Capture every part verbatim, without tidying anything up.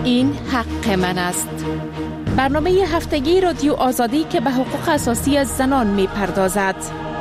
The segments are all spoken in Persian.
این حق من است. برنامه هفتگی رادیو آزادی که به حقوق اساسی زنان می پردازد.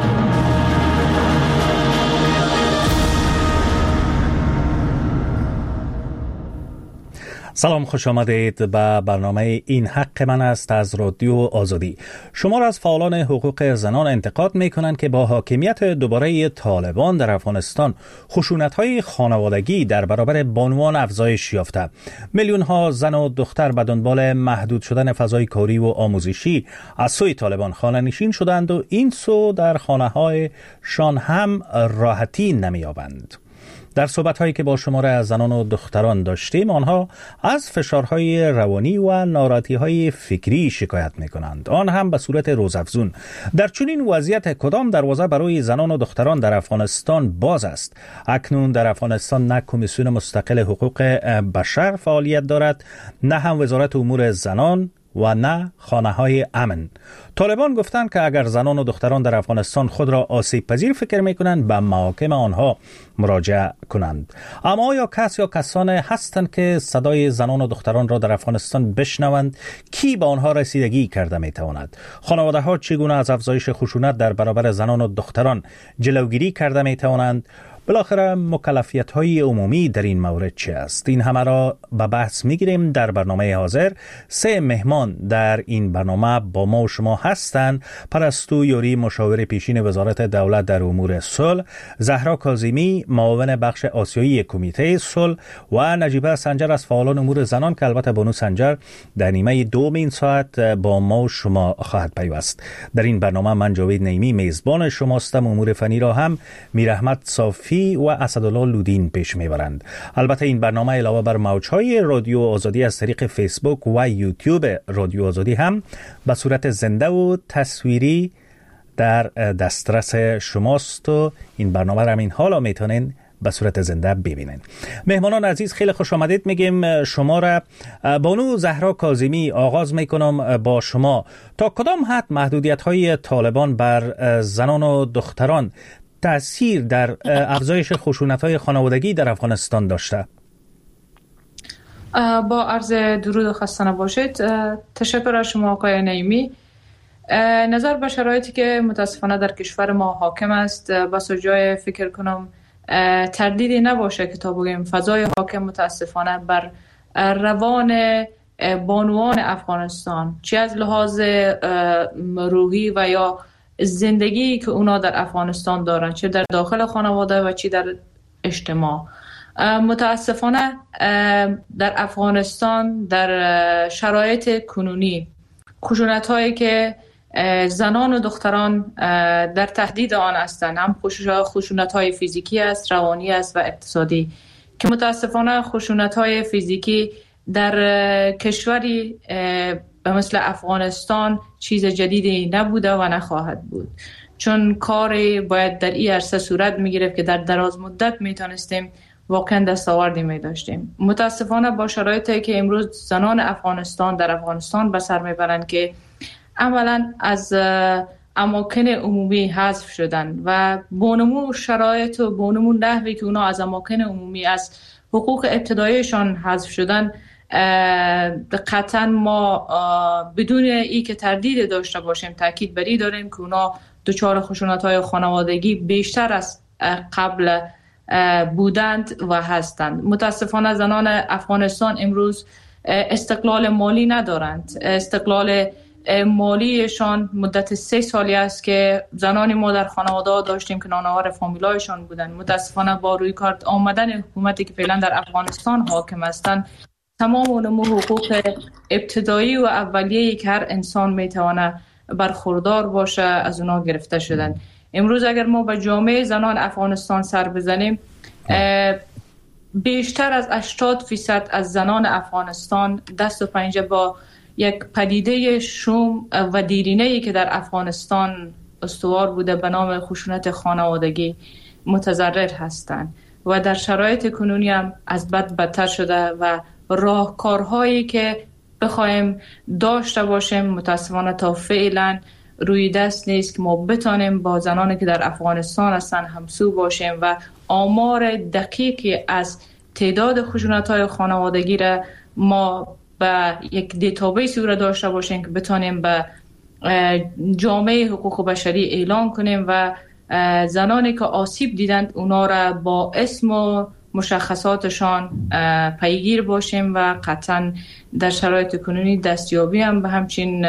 سلام، خوش آمدید به برنامه این حق من است از رادیو آزادی. شمار از فعالان حقوق زنان انتقاد می کنند که با حاکمیت دوباره طالبان در افغانستان خشونت‌های خانوادگی در برابر بانوان افزایش یافته. میلیون ها زن و دختر به دنبال محدود شدن فضای کاری و آموزشی از سوی طالبان خانه نشین شدند و این سو در خانه‌هایشان هم راحتی نمی‌یابند. در صحبت‌هایی که با شمار از زنان و دختران داشتیم، آنها از فشارهای روانی و ناراحتی‌های فکری شکایت می‌کنند، آن هم به صورت روزافزون. در چنین وضعیت کدام دروازه برای زنان و دختران در افغانستان باز است؟ اکنون در افغانستان نه کمیسیون مستقل حقوق بشر فعالیت دارد، نه هم وزارت امور زنان و نه خانه‌های امن. طالبان گفتند که اگر زنان و دختران در افغانستان خود را آسیب پذیر فکر می‌کنند به محاکم آنها مراجعه کنند. اما آیا کس یا کسانی هستند که صدای زنان و دختران را در افغانستان بشنوند؟ کی به آنها رسیدگی کرده می‌تواند؟ خانواده‌ها چگونه از افزایش خشونت در برابر زنان و دختران جلوگیری کرده می‌توانند؟ بالاخره مکلفیت‌های عمومی در این مورد چه است؟ این همه را به بحث می‌گیریم در برنامه حاضر. سه مهمان در این برنامه با ما و شما هستند: پرستو یوری، مشاور پیشین وزارت دولت در امور صلح، زهرا کاظمی، معاون بخش آسیایی کمیته صلح و نجیبه سنجر از فعالان امور زنان که البته بانو سنجر در نیمه دوم این ساعت با ما و شما خواهد پیوست. در این برنامه من جاوید نعیمی میزبان شماستم. امور فنی را هم میراحمد صافی و اسدالله لودین پیش میبرند. البته این برنامه علاوه بر موجهای رادیو آزادی از طریق فیسبوک و یوتیوب رادیو آزادی هم به صورت زنده و تصویری در دسترس شماست و این برنامه را همین حالا میتونین به صورت زنده ببینین. مهمانان عزیز، خیلی خوش آمدید میگیم شما را. بانو زهرا کاظمی، آغاز میکنم با شما. تا کدام حد محدودیت‌های طالبان بر زنان و دختران تأثیر در افزایش خشونت‌های خانوادگی در افغانستان داشته؟ با عرض درود و خسته نباشید. تشکر از شما آقای نعیمی. نظر به شرایطی که متاسفانه در کشور ما حاکم است، بس جای فکر کنم تردیدی نباشه که تا بگیم فضای حاکم متاسفانه بر روان بانوان افغانستان، چه از لحاظ روحی و یا زندگی که اونا در افغانستان دارن، چه در داخل خانواده و چه در اجتماع، متاسفانه در افغانستان در شرایط کنونی خشونت هایی که زنان و دختران در تهدید آن هستند، هم خشونت های فیزیکی است، روانی است و اقتصادی، که متاسفانه خشونت های فیزیکی در کشوری به مثل افغانستان چیز جدیدی نبوده و نخواهد بود، چون کاری باید در این عرصه صورت میگرفت که در دراز مدت میتونستیم واقعا دستاوردی میداشتیم. متاسفانه با شرایطی که امروز زنان افغانستان در افغانستان به سر میبرند که عملا از اماکن عمومی حذف شدن و بونمو شرایط و بونمو نحوی که اونا از اماکن عمومی از حقوق ابتداییشان حذف شدن، قطعا ما بدون ای که تردید داشته باشیم تاکید بر این داریم که اونا دچار خشونت‌های خانوادگی بیشتر از قبل بودند و هستند. متاسفانه زنان افغانستان امروز استقلال مالی ندارند. استقلال مالیشان مدت سه سالی است که زنانی ما در خانواده داشتیم که نانوار فامیلایشان بودند. متاسفانه با روی کار آمدن حکومتی که فعلا در افغانستان حاکم هستند، تمام اون حقوق ابتدایی و اولیه‌ای که هر انسان میتونه برخوردار باشه از اونا گرفته شدن. امروز اگر ما به جامعه زنان افغانستان سر بزنیم، بیشتر از هشتاد فیصد از زنان افغانستان دست و پنجه با یک پدیده شوم و دیرینه‌ای که در افغانستان استوار بوده به نام خشونت خانوادگی متضرر هستند و در شرایط کنونی هم از بد بدتر شده و راهکارهایی که بخوایم داشته باشیم متاسفانه تا فعلا روی دست نیست که ما بتانیم با زنانی که در افغانستان هستن همسو باشیم و آمار دقیقی از تعداد خشونت‌های خانوادگی را ما به یک دیتابیسی رو داشته باشیم که بتانیم به جامعه حقوق بشری اعلان کنیم و زنانی که آسیب دیدند اونا را با اسم و مشخصاتشان پیگیر باشیم و قطعا در شرایط کنونی دستیابی هم به همچین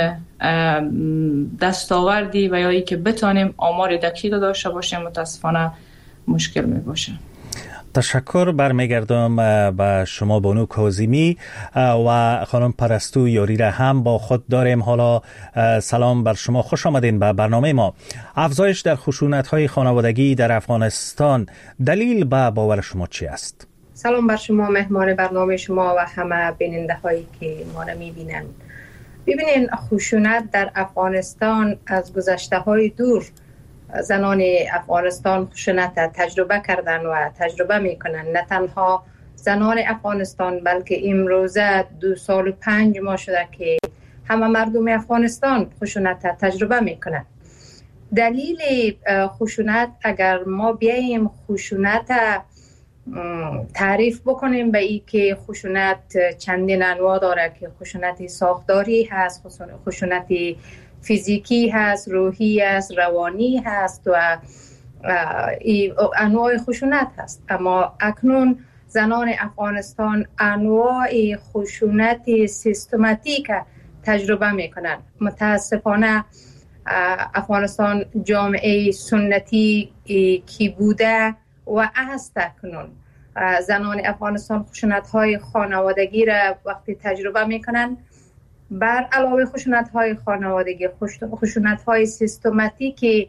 دستاوردی و یا ای که بتانیم آمار دقیق داشته باشیم متاسفانه مشکل می باشه. تشکر برمیگردم به شما بانو کاظمی و خانم پرستو یاری را هم با خود داریم. حالا سلام بر شما، خوش آمدین به برنامه ما. افزایش در خشونت‌های خانوادگی در افغانستان، دلیل به باور شما چی است؟ سلام بر شما مهمان برنامه شما و همه بیننده هایی که ما را میبینن. ببینین، خشونت در افغانستان از گذشته های دور زنان افغانستان خشونت تجربه کردن و تجربه میکنن. نه تنها زنان افغانستان بلکه امروزه دو سال و پنج ماه شده که همه مردم افغانستان خشونت تجربه میکنن. دلیل خشونت، اگر ما بیاییم خشونت تعریف بکنیم به این که خشونت چندین انواع داره که خشونت ساختاری هست، خشونت فیزیکی هست، روحی هست، روانی هست و انواع خشونت هست. اما اکنون زنان افغانستان انواع خشونت سیستماتیک تجربه میکنن. متاسفانه افغانستان جامعه سنتی کی بوده و هست اکنون. زنان افغانستان خشونت های خانوادگی را وقتی تجربه میکنن، بر علاوه خشونت های خانوادگی، خشونت های سیستماتیک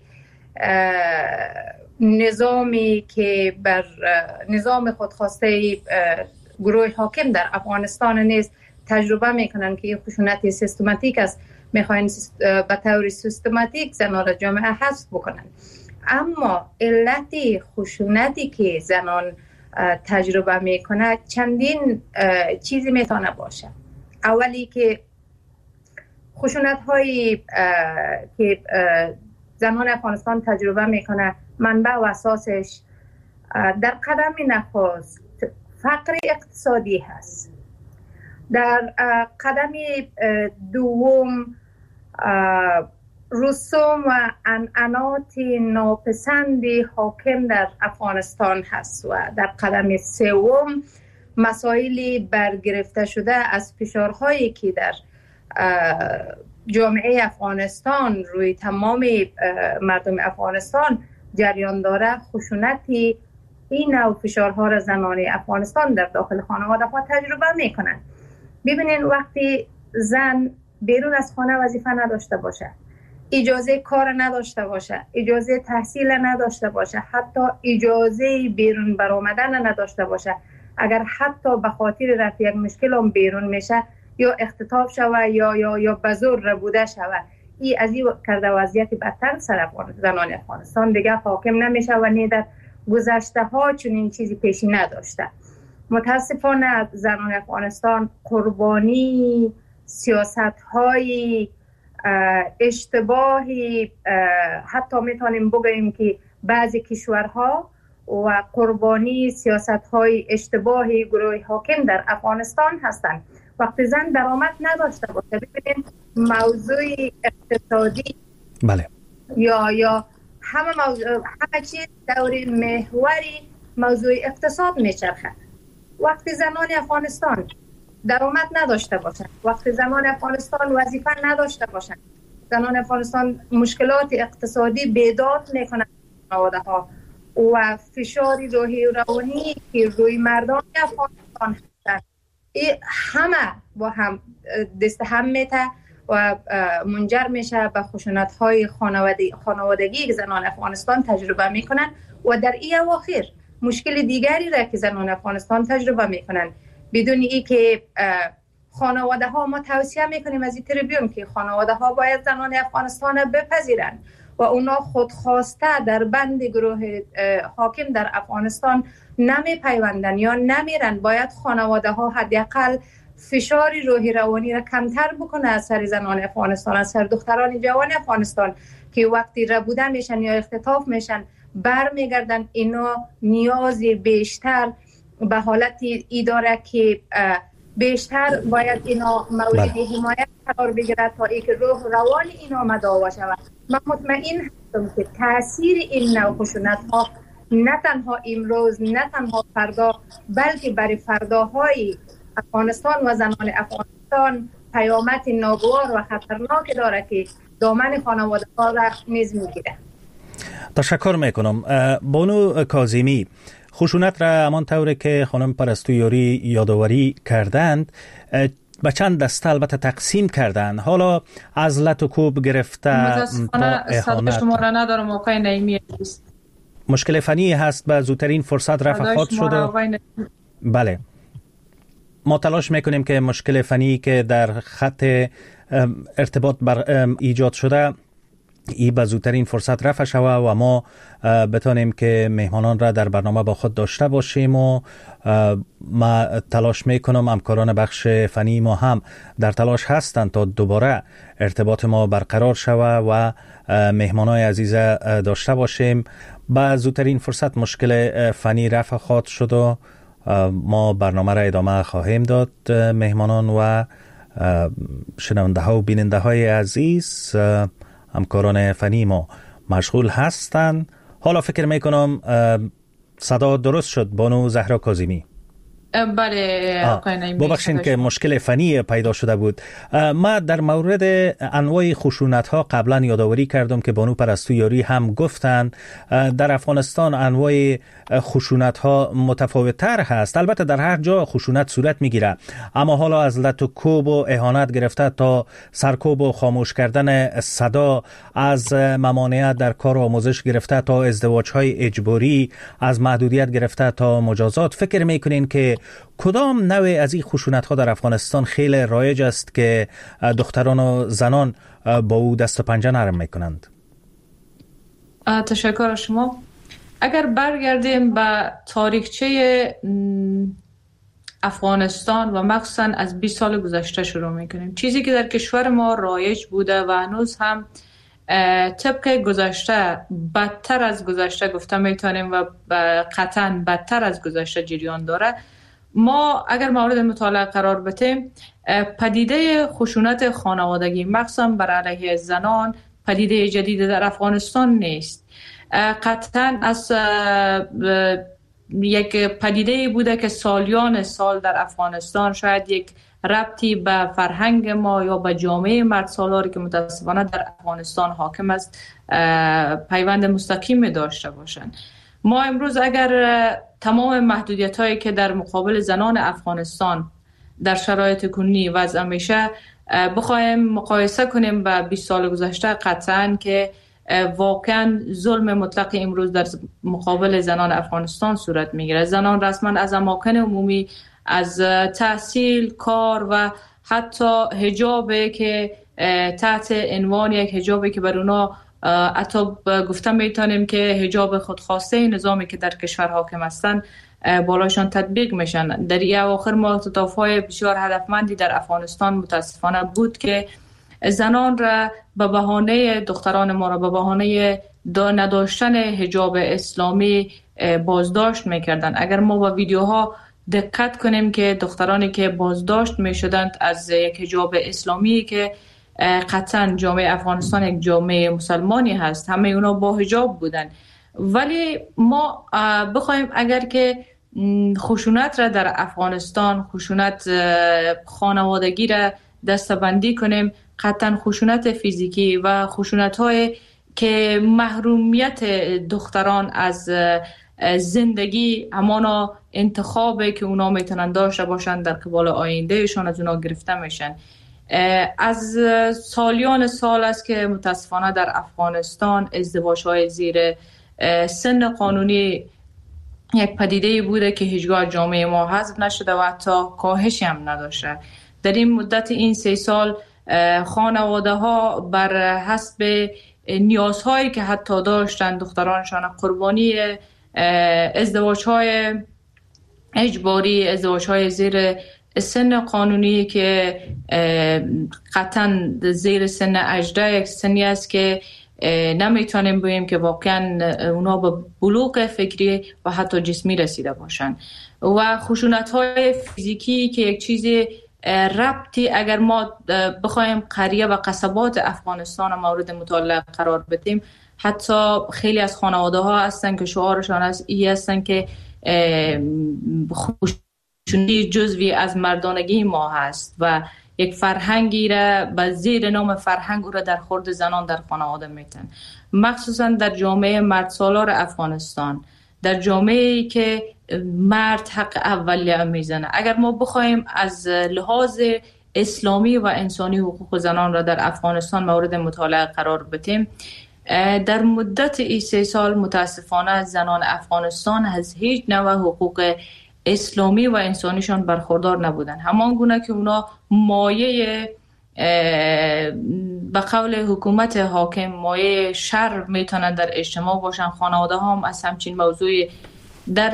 نظامی که بر نظام خودخواسته گروه حاکم در افغانستان نیست تجربه میکنن که خشونت سیستماتیک است، میخواین به طور سیستماتیک زنان را جامعه حذف بکنن. اما علت خشونتی که زنان تجربه میکنه چندین چیزی میتونه باشه. اولی که خشونت هایی که زنان افغانستان تجربه میکنه منبع و اساسش در قدم نخست فقر اقتصادی هست. در قدم دوم رسوم و عنعنات ناپسند حاکم در افغانستان هست و در قدم سوم مسائل برگرفته شده از فشارهایی که در جامعه افغانستان روی تمام مردم افغانستان جریان داره. خشونتی این نوع فشارها را زنان افغانستان در داخل خانواده ها تجربه میکنن. ببینین، وقتی زن بیرون از خانه وظیفه نداشته باشه، اجازه کار نداشته باشه، اجازه تحصیل نداشته باشه، حتی اجازه بیرون برآمدن نداشته باشه، اگر حتی به خاطر رفع یک مشکل هم بیرون میشه یا اختطاف شوه یا یا یا به زور ربوده شوه، این از این کرده وضعیت بدتر سر زنان افغانستان دیگه حاکم نمیشه و نه در گذشته ها چنین چیزی پیشی نداشته. متاسفانه زنان افغانستان قربانی سیاست های اشتباهی، حتی میتونیم بگوییم که بعضی کشورها و قربانی سیاست های اشتباهی گروه حاکم در افغانستان هستند. وقتی زن درآمد نداشته باشه، ببینید موضوع اقتصادی بله یا یا همه موضوع همه چیز دور محوری موضوع اقتصاد میچرخه. وقتی زنان افغانستان درآمد نداشته باشند، وقتی زنان افغانستان وظیفه نداشته باشند، زنان افغانستان مشکلات اقتصادی بیداد میکنند خانواده ها و فشار روحی و روانی که روی مردان افغانستان هستند، این همه با هم دست هم میته و منجر میشه به خشونت های خانوادگی خانوادگی که زنان افغانستان تجربه میکنن و در این اواخر مشکل دیگری را که زنان افغانستان تجربه میکنن بدون ای که خانواده ها، ما توصیه میکنیم از این تریبیون که خانواده ها باید زنان افغانستان بپذیرن و اونا خودخواسته در بند گروه حاکم در افغانستان نمی پیوندن یا نمیرن. باید خانواده ها حداقل فشار روحی روانی را کمتر بکنه از سر زنان افغانستان، از سر دختران جوان افغانستان که وقتی ربوده میشن یا اختطاف میشن برمیگردن. اینا نیاز بیشتر به حالت ای داره که بیشتر باید اینا مورد حمایت قرار بگیرد تا اینکه روح روان اینا مداوا شود. من مطمئن هستم که تاثیر این نوع خشونت ها نه تنها امروز نه تنها فردا بلکه برای فرداهای افغانستان و زنان افغانستان پیامد ناگوار و خطرناک داره که دامن خانواده ها را نیز میگیره. تشکر میکنم. بانو کاظمی، خشونت را همان طوری که خانم پرستویاری یادآوری کردند به چند دسته البته تقسیم کردند. حالا از لط و کوب گرفته تا اهانت. شما را ندارم آقای نعیمی. مشکل فنی هست، به زودترین فرصت رفع خواهد شده. بله، ما تلاش میکنیم که مشکل فنی که در خط ارتباط بر ایجاد شده ای به زودترین فرصت رفع شود و ما بتانیم که مهمانان را در برنامه با خود داشته باشیم و ما تلاش میکنم، همکاران بخش فنی ما هم در تلاش هستند تا دوباره ارتباط ما برقرار شود و مهمانای عزیز داشته باشیم. با زودترین فرصت مشکل فنی رفع خواهد شد و ما برنامه را ادامه خواهیم داد. مهمانان و شنونده ها و بیننده های عزیز، همکاران فنی ما مشغول هستند. حالا فکر میکنم صدا درست شد. بانو زهرا کاظمی. بله آقای نعیمی، ببخشید که مشکل فنی پیدا شده بود. ما در مورد انواع خشونت ها قبلا یادآوری کردم که بانو پرستویاری هم گفتند در افغانستان انواع خشونت ها متفاوت تر هست. البته در هر جا خشونت صورت میگیره، اما حالا از لط و کوب و اهانت گرفته تا سرکوب و خاموش کردن صدا، از ممانعت در کار آموزش گرفته تا ازدواج های اجباری، از محدودیت گرفته تا مجازات. فکر میکنین که کدام نوع از این خشونت ها در افغانستان خیلی رایج است که دختران و زنان با او دست و پنجه نرم میکنند؟ تشکر از شما. اگر برگردیم به تاریخچه افغانستان و مخصوصا از بیست سال گذشته شروع میکنیم، چیزی که در کشور ما رایج بوده و هنوز هم طبق گذشته بدتر از گذشته گفته میتونیم و قطعا بدتر از گذشته جریان داره. ما اگر مورد مطالعه قرار بدیم، پدیده خشونت خانوادگی مخصوصا بر علیه زنان پدیده جدید در افغانستان نیست. قطعا از یک پدیده بوده که سالیان سال در افغانستان شاید یک ربطی به فرهنگ ما یا به جامعه مرد سالاری که متاسفانه در افغانستان حاکم است پیوند مستقیم داشته باشند. ما امروز اگر تمام محدودیت هایی که در مقابل زنان افغانستان در شرایط کنونی وضع میشه بخوایم مقایسه کنیم با بیست سال گذشته، قطعاً که واقعاً ظلم مطلق امروز در مقابل زنان افغانستان صورت میگیره. زنان رسما از اماکن عمومی، از تحصیل، کار و حتی حجابی که تحت عنوان یک حجابی که بر اونا حتی گفته میتونیم که حجاب خودخواسته نظامی که در کشور حاکم هستند بالاشان تطبیق میشن. در این اواخر ما اختطاف‌های بسیار هدفمندی در افغانستان متاسفانه بود که زنان را به بهانه دختران ما را به بهانه نداشتن حجاب اسلامی بازداشت میکردن. اگر ما با ویدیوها دقت کنیم که دخترانی که بازداشت میشدند از یک حجاب اسلامی که قطعا جامعه افغانستان یک جامعه مسلمانی هست، همه اونا با حجاب بودن. ولی ما بخوایم اگر که خشونت را در افغانستان، خشونت خانوادگی را دسته‌بندی کنیم، قطعا خشونت فیزیکی و خشونت های که محرومیت دختران از زندگی، همانا انتخابی که اونا میتونن داشته باشن در قبال آیندهشان از اونا گرفته میشن. از سالیان سال است که متاسفانه در افغانستان ازدواج‌های زیر سن قانونی یک پدیده بوده که هیچگاه جامعه ما حذف نشده و حتی کاهشی هم نداشته. در این مدت این سه سال خانواده ها بر حسب نیازهایی که حتی داشتن دخترانشان قربانی ازدواج‌های اجباری، ازدواج‌های زیر سن قانونی که قطعا زیر سن هجده یک سنی است که نمیتونیم بگیم که واقعا اونا به بلوغ فکری و حتی جسمی رسیده باشن. و خشونت‌های فیزیکی که یک چیز ربطی اگر ما بخوایم قریه و قصبات افغانستان مورد مطالعه قرار بدیم، حتی خیلی از خانواده ها هستن که شعارشان از ای هستن که خشونت جزوی از مردانگی ما هست و یک فرهنگی را به زیر نام فرهنگ او را در خورد زنان در خانواده میتن، مخصوصا در جامعه مرد سالار افغانستان، در جامعه‌ای که مرد حق اولیه میزنه. اگر ما بخوایم از لحاظ اسلامی و انسانی حقوق زنان را در افغانستان مورد مطالعه قرار بدیم، در مدت ای سه سال متاسفانه زنان افغانستان از هیچ نوع حقوق اسلامی و انسانیشان برخوردار نبودن، همان گونه که اونا مایه به قول حکومت حاکم مایه شر میتونن در اجتماع باشن. خانواده ها هم از همچین موضوعی در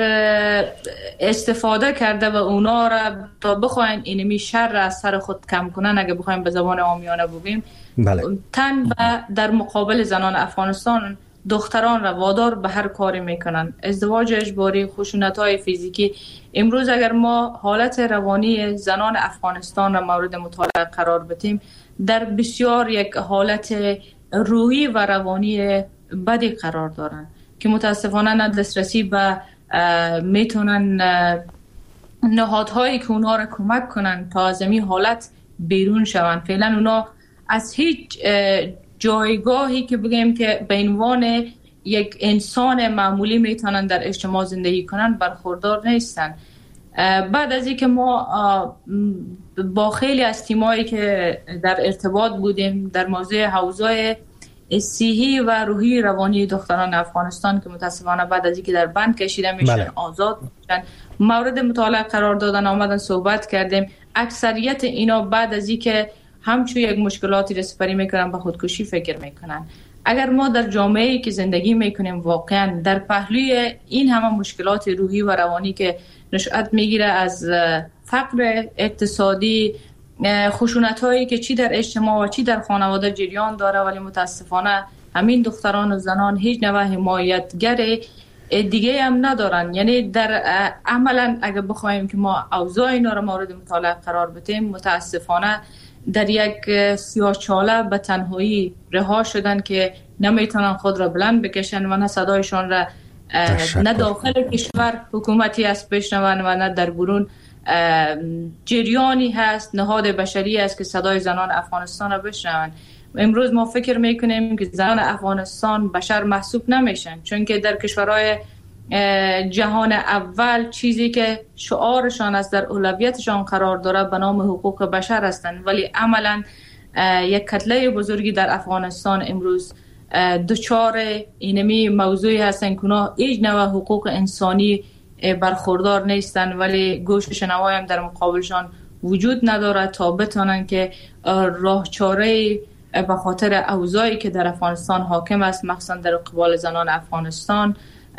استفاده کرده و اونا را تا بخواین اینمی شر را از سر خود کم کنن، اگه بخوایم به زبان عامیانه بگیم، بله. تن به در مقابل زنان افغانستان دختران را وادار به هر کاری میکنن، ازدواج اجباری، خشونت‌های فیزیکی. امروز اگر ما حالت روانی زنان افغانستان را مورد مطالعه قرار بدیم، در بسیار یک حالت روحی و روانی بدی قرار دارن که متاسفانه نه دسترسی به میتونن نهادهایی که اونها را کمک کنن تا از این حالت بیرون شون. فعلا اونا از هیچ جایگاهی که بگیم که به عنوان یک انسان معمولی میتونن در اجتماع زندگی کنن برخوردار نیستن. بعد از اینکه ما با خیلی از تیمایی که در ارتباط بودیم در موضوع حوزه صحی و روحی روانی دختران افغانستان که متاسفانه بعد از اینکه در بند کشیده میشن، بله. آزاد میشن، مورد مطالعه قرار دادن، آمدن صحبت کردیم. اکثریت اینا بعد از اینکه همچون یک مشکلاتی را سپری میکنن به خودکشی فکر میکنن. اگر ما در جامعه‌ای که زندگی میکنیم واقعا در پهلوی این همه مشکلات روحی و روانی که نشأت میگیره از فقر اقتصادی، خشونت‌هایی که چی در اجتماع و چی در خانواده جریان داره، ولی متاسفانه همین دختران و زنان هیچ نوع حمایتگر دیگه هم ندارن. یعنی در عملا اگر بخوایم که ما اوضاع اینا رو مورد مطالعه قرار بدیم، متاسفانه در یک سیاه‌چاله به تنهایی رها شدن که نمیتونن خود را بلند بکشن و نه صدایشان را نه داخل کشور حکومتی است بشنون و نه در برون جریانی هست، نهاد بشری است که صدای زنان افغانستان را بشنون. امروز ما فکر میکنیم که زنان افغانستان بشر محسوب نمیشن، چون که در کشورهای جهان اول چیزی که شعارشان است در اولویتشان قرار داره به نام حقوق بشر هستند، ولی عملا یک کتله بزرگی در افغانستان امروز دچار اینمی موضوعی هستند که اونا هیچ نوع حقوق انسانی برخوردار نیستن، ولی گوش شنوایی هم در مقابلشان وجود نداره تا بتونن که راه چاره به خاطر اوضاعی که در افغانستان حاکم است، مخصوصا در قبال زنان افغانستان،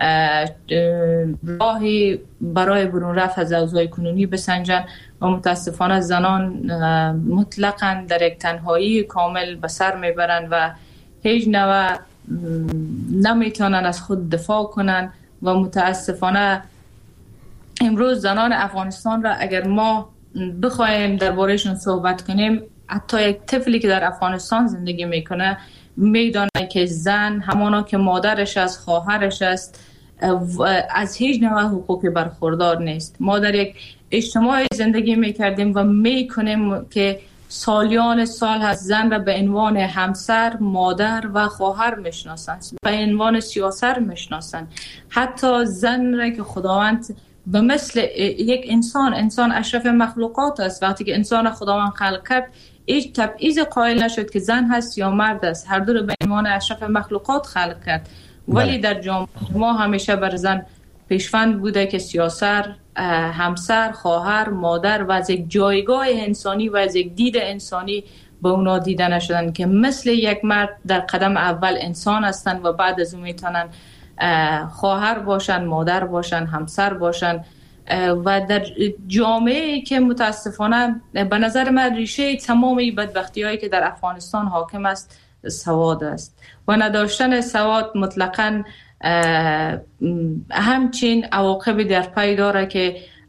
راهی برای برون رفت از اوضاع کنونی بسنجن. و متاسفانه زنان مطلقاً در یک تنهایی کامل به سر میبرن و هیچ نوع نمیتونن از خود دفاع کنن. و متاسفانه امروز زنان افغانستان را اگر ما بخوایم دربارهشون صحبت کنیم، حتی یک طفلی که در افغانستان زندگی میکنه میدونه که زن همانا که مادرش است، خواهرش است، از هیچ نوع حقوقی برخوردار نیست. ما در یک اجتماع زندگی میکردیم و میکنیم که سالیان سال هست زن را به عنوان همسر، مادر و خواهر میشناسند، به عنوان سیاسر میشناسند. حتی زن را که خداوند به مثل یک انسان، انسان اشرف مخلوقات است، وقتی که انسان خداوند خلق کرد هیچ تبعیض قائل نشد که زن هست یا مرد است، هر دو را به عنوان اشرف مخلوقات خلق کرد. ولی در جامعه ما همیشه بر زن پیشفند بوده که سیاسر، همسر، خواهر، مادر و از یک جایگاه انسانی و از یک دید انسانی به اونا دیده نشدن که مثل یک مرد در قدم اول انسان هستن و بعد از اون میتونن خواهر باشن، مادر باشن، همسر باشن. و در جامعه که متاسفانه به نظر من ریشه تمام این بدبختی هایی که در افغانستان حاکم است سواد است و نداشتن سواد مطلقاً همچین عواقبی در پی داره که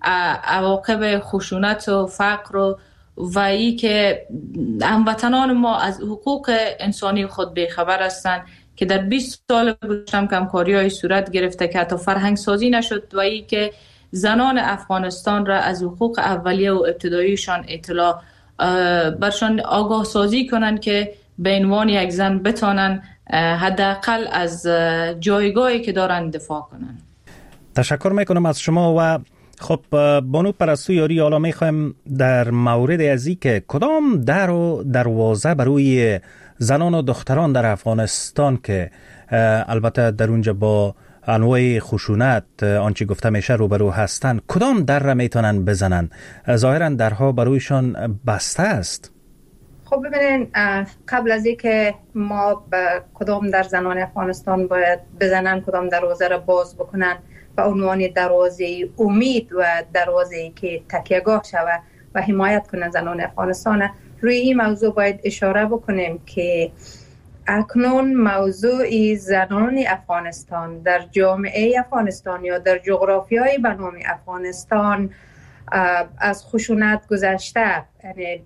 عواقب خشونت و فقر و و ای که هموطنان ما از حقوق انسانی خود بیخبر هستند که در بیست سال گذشته کمکاری‌های صورت گرفته که حتی فرهنگ سازی نشد و ای که زنان افغانستان را از حقوق اولیه و ابتداییشان اطلاع برشان آگاه سازی کنند که به عنوان یک زن بتانن حداقل از جایگاهی که دارن دفاع کنن. تشکر میکنم از شما. و خب بانو پرستو یاری، حالا میخوایم در مورد از این که کدام در و دروازه برای زنان و دختران در افغانستان که البته در اونجا با انواع خشونت آنچه گفته میشه روبرو هستند، کدام در را میتونن بزنن؟ ظاهرا درها برایشان بسته است. خب ببینین، قبل از اینکه ما به کدام در زنان افغانستان باید بزنن، کدام دروازه را باز بکنن به عنوان دروازه امید و دروازه که تکیهگاه شود و حمایت کنن زنان افغانستان، روی این موضوع باید اشاره بکنیم که اکنون موضوع زنان افغانستان در جامعه افغانستان یا در جغرافیای به نام افغانستان از خشونت گذشته، یعنی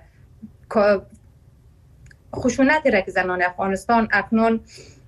خشونتی را که زنان افغانستان اکنون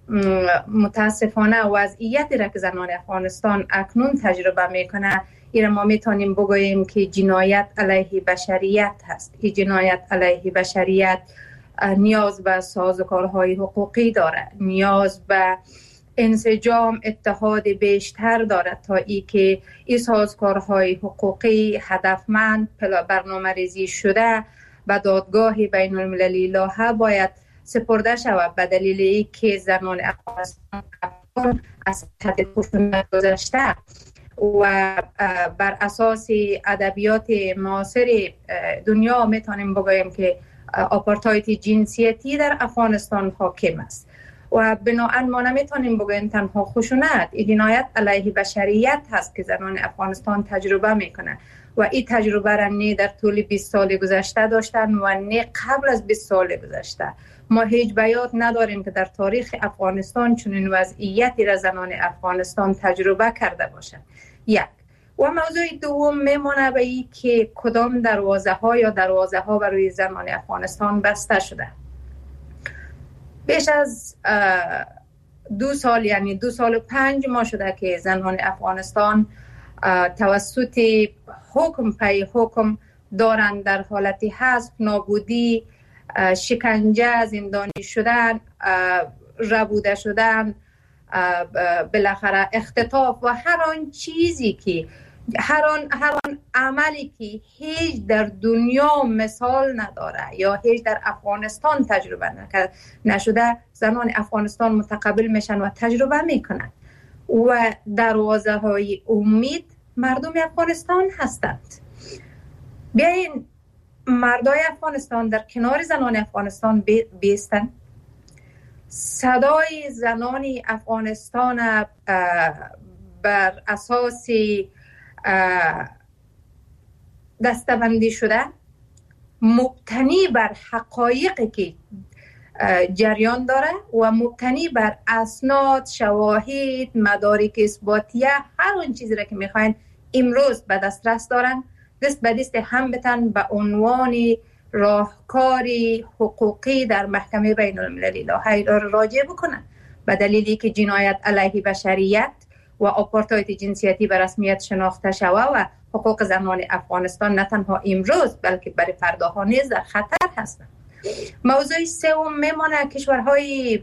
متاسفانه وضعیتی را که زنان افغانستان اکنون تجربه میکنه، این ما میتونیم بگوییم که جنایت علیه بشریت هست. این جنایت علیه بشریت نیاز به سازوکارهای حقوقی داره، نیاز به انسجام اتحاد بیشتر دارد تا ای که این سازوکارهای حقوقی هدفمند برنامه ریزی شده به دادگاه بین المللی لاهه باید سپرده شود، به دلیل ای که زنان افغانستان از حد خشونت گذشته و بر اساس ادبیات معاصر دنیا میتونیم بگوییم که آپارتاید جنسیتی در افغانستان حاکم است و بنابراین ما نمیتونیم بگوییم تنها خشونت، این جنایت علیه بشریت هست که زنان افغانستان تجربه میکنه و این تجربه را نه در طول بیست سال گذشته داشتن و نه قبل از بیست سال گذشته. ما هیچ بیات نداریم که در تاریخ افغانستان چنین وضعیتی را زنان افغانستان تجربه کرده باشند. یک. و موضوع دوم میمونه به این که کدام دروازه ها یا دروازه ها برای زنان افغانستان بسته شده. بیش از دو سال، یعنی دو سال و پنج ماه شده که زنان افغانستان توسط حکم پی حکم دارند در حالت حذف، نابودی، شکنجه، زندانی شدن، ربوده شدن، بالاخره اختطاف و هر آن چیزی که هر آن هر آن عملی که هیچ در دنیا مثال نداره یا هیچ در افغانستان تجربه نشده، زنان افغانستان متقبل میشن و تجربه میکنن و دروازه های امید مردم افغانستان هستند. بیاین مردای افغانستان در کنار زنان افغانستان بیستن، صدای زنان افغانستان بر اساس دسته‌بندی شده، مبتنی بر حقایقی که جریان داره و مبتنی بر اسناد، شواهد، مدارک اثباتیه، هر اون چیزی را که میخواین امروز به دسترس دارن، دست به دست هم بتن به عنوان راهکاری حقوقی در محکمه بین المللی لاهه را راجع بکنن، به دلیلی که جنایت علیه بشریت و آپارتاید جنسیتی به رسمیت شناخته شوه و حقوق زنان افغانستان نه تنها امروز بلکه برای فرداها نیز در خطر هستند. موضوع سوم میمانه کشورهای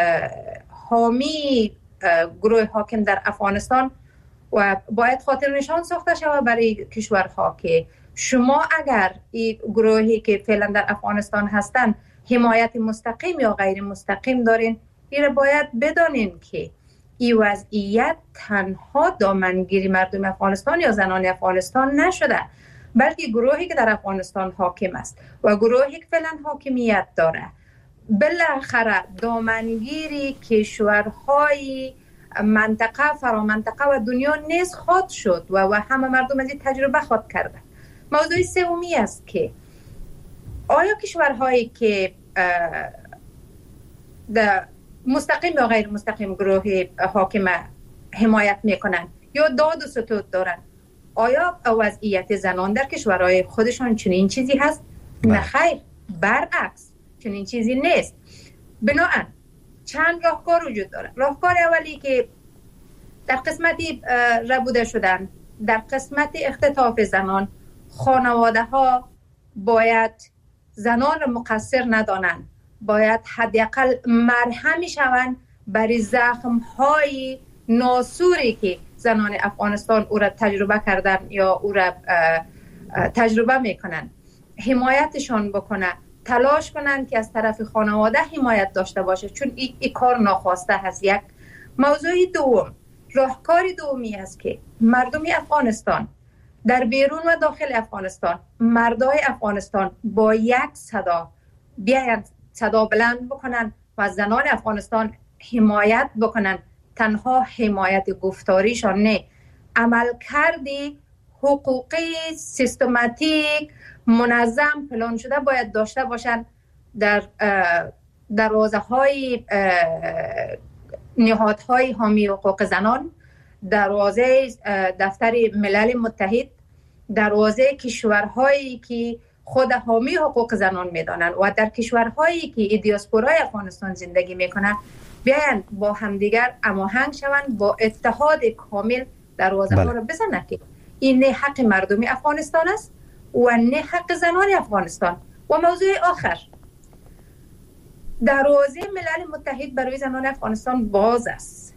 حامی گروه حاکم در افغانستان و باید خاطر نشان ساخته شود برای کشورها که شما اگر این گروهی که فعلا در افغانستان هستند حمایت مستقیم یا غیر مستقیم دارین، این باید بدانین که این وضعیت تنها دامنگیری مردم افغانستان یا زنان افغانستان نشده، بلکه گروهی که در افغانستان حاکم است و گروهی که فعلا حاکمیت داره بالاخره دامنگیری کشورهای منطقه، فرامنطقه و دنیا نیز خواهد شد و, و همه مردم از این تجربه خواهد کرده. موضوع سومی است که آیا کشورهایی که در مستقیم یا غیر مستقیم گروه حاکم حمایت میکنن یا داد و ستود دارن، آیا وضعیت زنان در کشورهای خودشان چنین چیزی هست؟ نه خیر، برعکس چنین چیزی نیست. بنابراین چند راهکار وجود داره. راهکار اولی که در قسمتی ربوده شدن، در قسمت اختطاف زنان، خانواده ها باید زنان را مقصر ندانند، باید حداقل مرهمی شوند برای زخم های ناسوری که زنان افغانستان او را تجربه کردن یا او را تجربه میکنن، حمایتشان بکنن، تلاش کنن که از طرف خانواده حمایت داشته باشه، چون این ای کار ناخواسته هست. یک موضوع دوم، راهکار دومی است که مردم افغانستان در بیرون و داخل افغانستان، مردای افغانستان با یک صدا بیایند صدا بلند بکنن و از زنان افغانستان حمایت بکنن. تنها حمایت گفتاریشان نه، عمل کردی حقوقی سیستماتیک منظم پلان شده باید داشته باشن در دروازه های نهادهای حامی حقوق زنان، دروازه دفتر ملل متحد، دروازه کشورهایی که خود حامی حقوق زنان میدانند و در کشورهایی که دیاسپورای افغانستان زندگی میکنند بیاین با همدیگر هماهنگ شوند، با اتحاد کامل دروازه ها را بزنند که این نه حق مردم افغانستان است و نه حق زنان افغانستان. و موضوع آخر، دروازه ملل متحد برای زنان افغانستان باز است.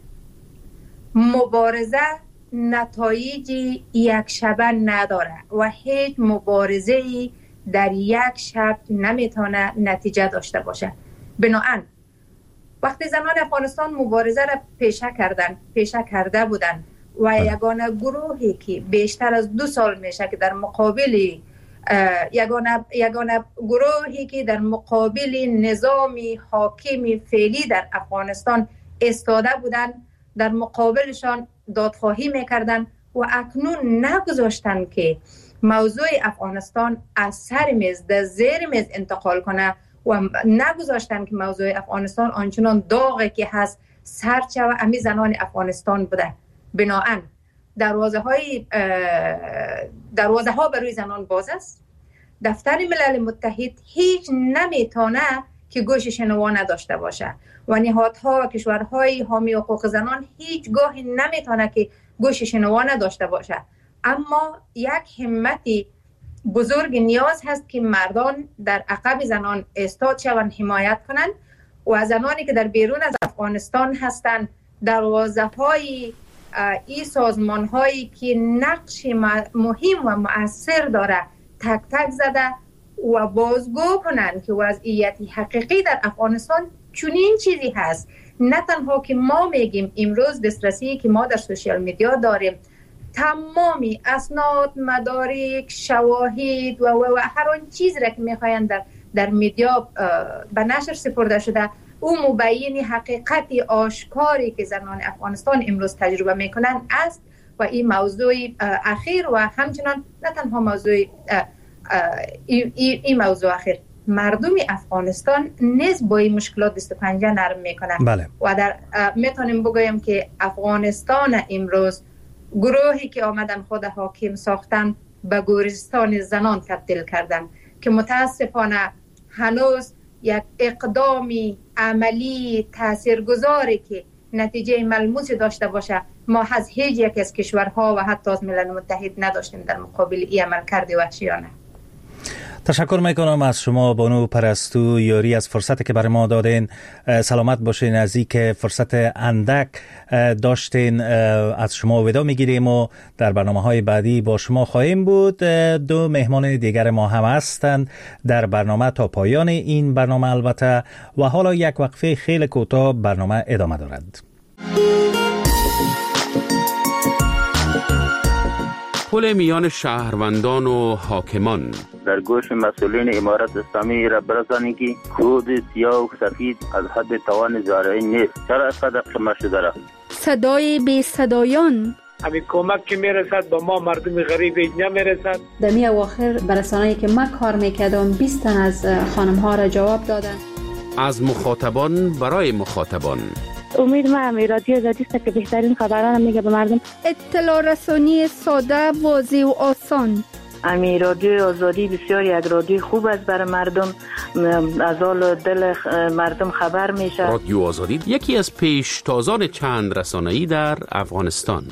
مبارزه نتایج یک شبه نداره و هیچ مبارزه‌ای در یک شب نمیتونه نتیجه داشته باشه. بنابراین وقتی زنان افغانستان مبارزه را پیشه کردن پیشه کرده بودن و یگانه گروهی که بیشتر از دو سال میشه که در مقابل یگانه یگانه گروهی که در مقابل نظامی حاکمی فعلی در افغانستان استاده بودن، در مقابلشان دادخواهی میکردن و اکنون نگذاشتن که موضوع افغانستان از سر میز در زیر میز انتقال کنه و نگذاشتن که موضوع افغانستان آنچنان داغی که هست سرچه و امی زنان افغانستان بوده. بنابراین دروازه های دروازه ها برای زنان باز است. دفتر ملل متحد هیچ نمیتونه که گوش شنوا نداشته باشه و نهادها و کشورهای حامی حقوق زنان هیچگاه نمیتونه که گوش شنوا نداشته باشه. اما یک همتی بزرگ نیاز هست که مردان در عقب زنان ایستاد شوند، حمایت کنند و زنانی که در بیرون از افغانستان هستند دروازه های این سازمان هایی که نقش مهم و مؤثر داره تک تک زده و بازگو کنند که وضعیت حقیقی در افغانستان چنین چیزی هست. نه تنها که ما میگیم امروز دسترسی که ما در سوشیال میدیا داریم، تمامی اسناد، مدارک، شواهد و, و, و هر آن چیز را که میخواین در در میدیا به نشر سپرده شده، او مبین حقیقت آشکاری که زنان افغانستان امروز تجربه میکنن است. و این موضوع اخیر و همچنان نه تنها موضوع این ای موضوع اخیر، مردم افغانستان نیز با این مشکلات دست پنجه نرم میکنن. بله. و در میتونیم بگویم که افغانستان امروز گروهی که آمدن خود حاکم ساختن به گورستان زنان تبدیل کردن که متاسفانه هنوز یک اقدامی عملی تاثیرگذاری که نتیجه ملموسی داشته باشه ما از هیچ یک از کشورها و حتی از ملل متحد نداشتیم در مقابل این عملکرد وحشیانه. تشکر میکنم از شما بانو پرستو یاری از فرصتی که برای ما دادین. سلامت باشین. نزدیک فرصت اندک داشتین، از شما ودا میگیریم و در برنامه های بعدی با شما خواهیم بود. دو مهمان دیگر ما هم هستند در برنامه تا پایان این برنامه البته، و حالا یک وقفه خیلی کوتاه برنامه ادامه دارد. پل میان شهروندان و حاکمان. در گوش مسئولین امارت اسلامی را برسانید که کود سیاه و سفید از حد توان زارعی نیست. چرا اینقدر قمه شده را؟ صدای بی صدایان. همین کمک که میرسد با ما مردم غریب نمیرسد. در می اواخر برسانه‌ای که من کار میکردم بیست تن از خانم ها را جواب دادن. از مخاطبان برای مخاطبان. امید ما هم رادیو آزادی است که بهترین خبران میگه به مردم. اطلاع رسانی ساده، واضح و آسان. امی رادیو آزادی بسیار یک رادیو خوب است برای مردم، از حال دل مردم خبر میشه. رادیو آزادی یکی از پیشتازان چند رسانه‌ای در افغانستان.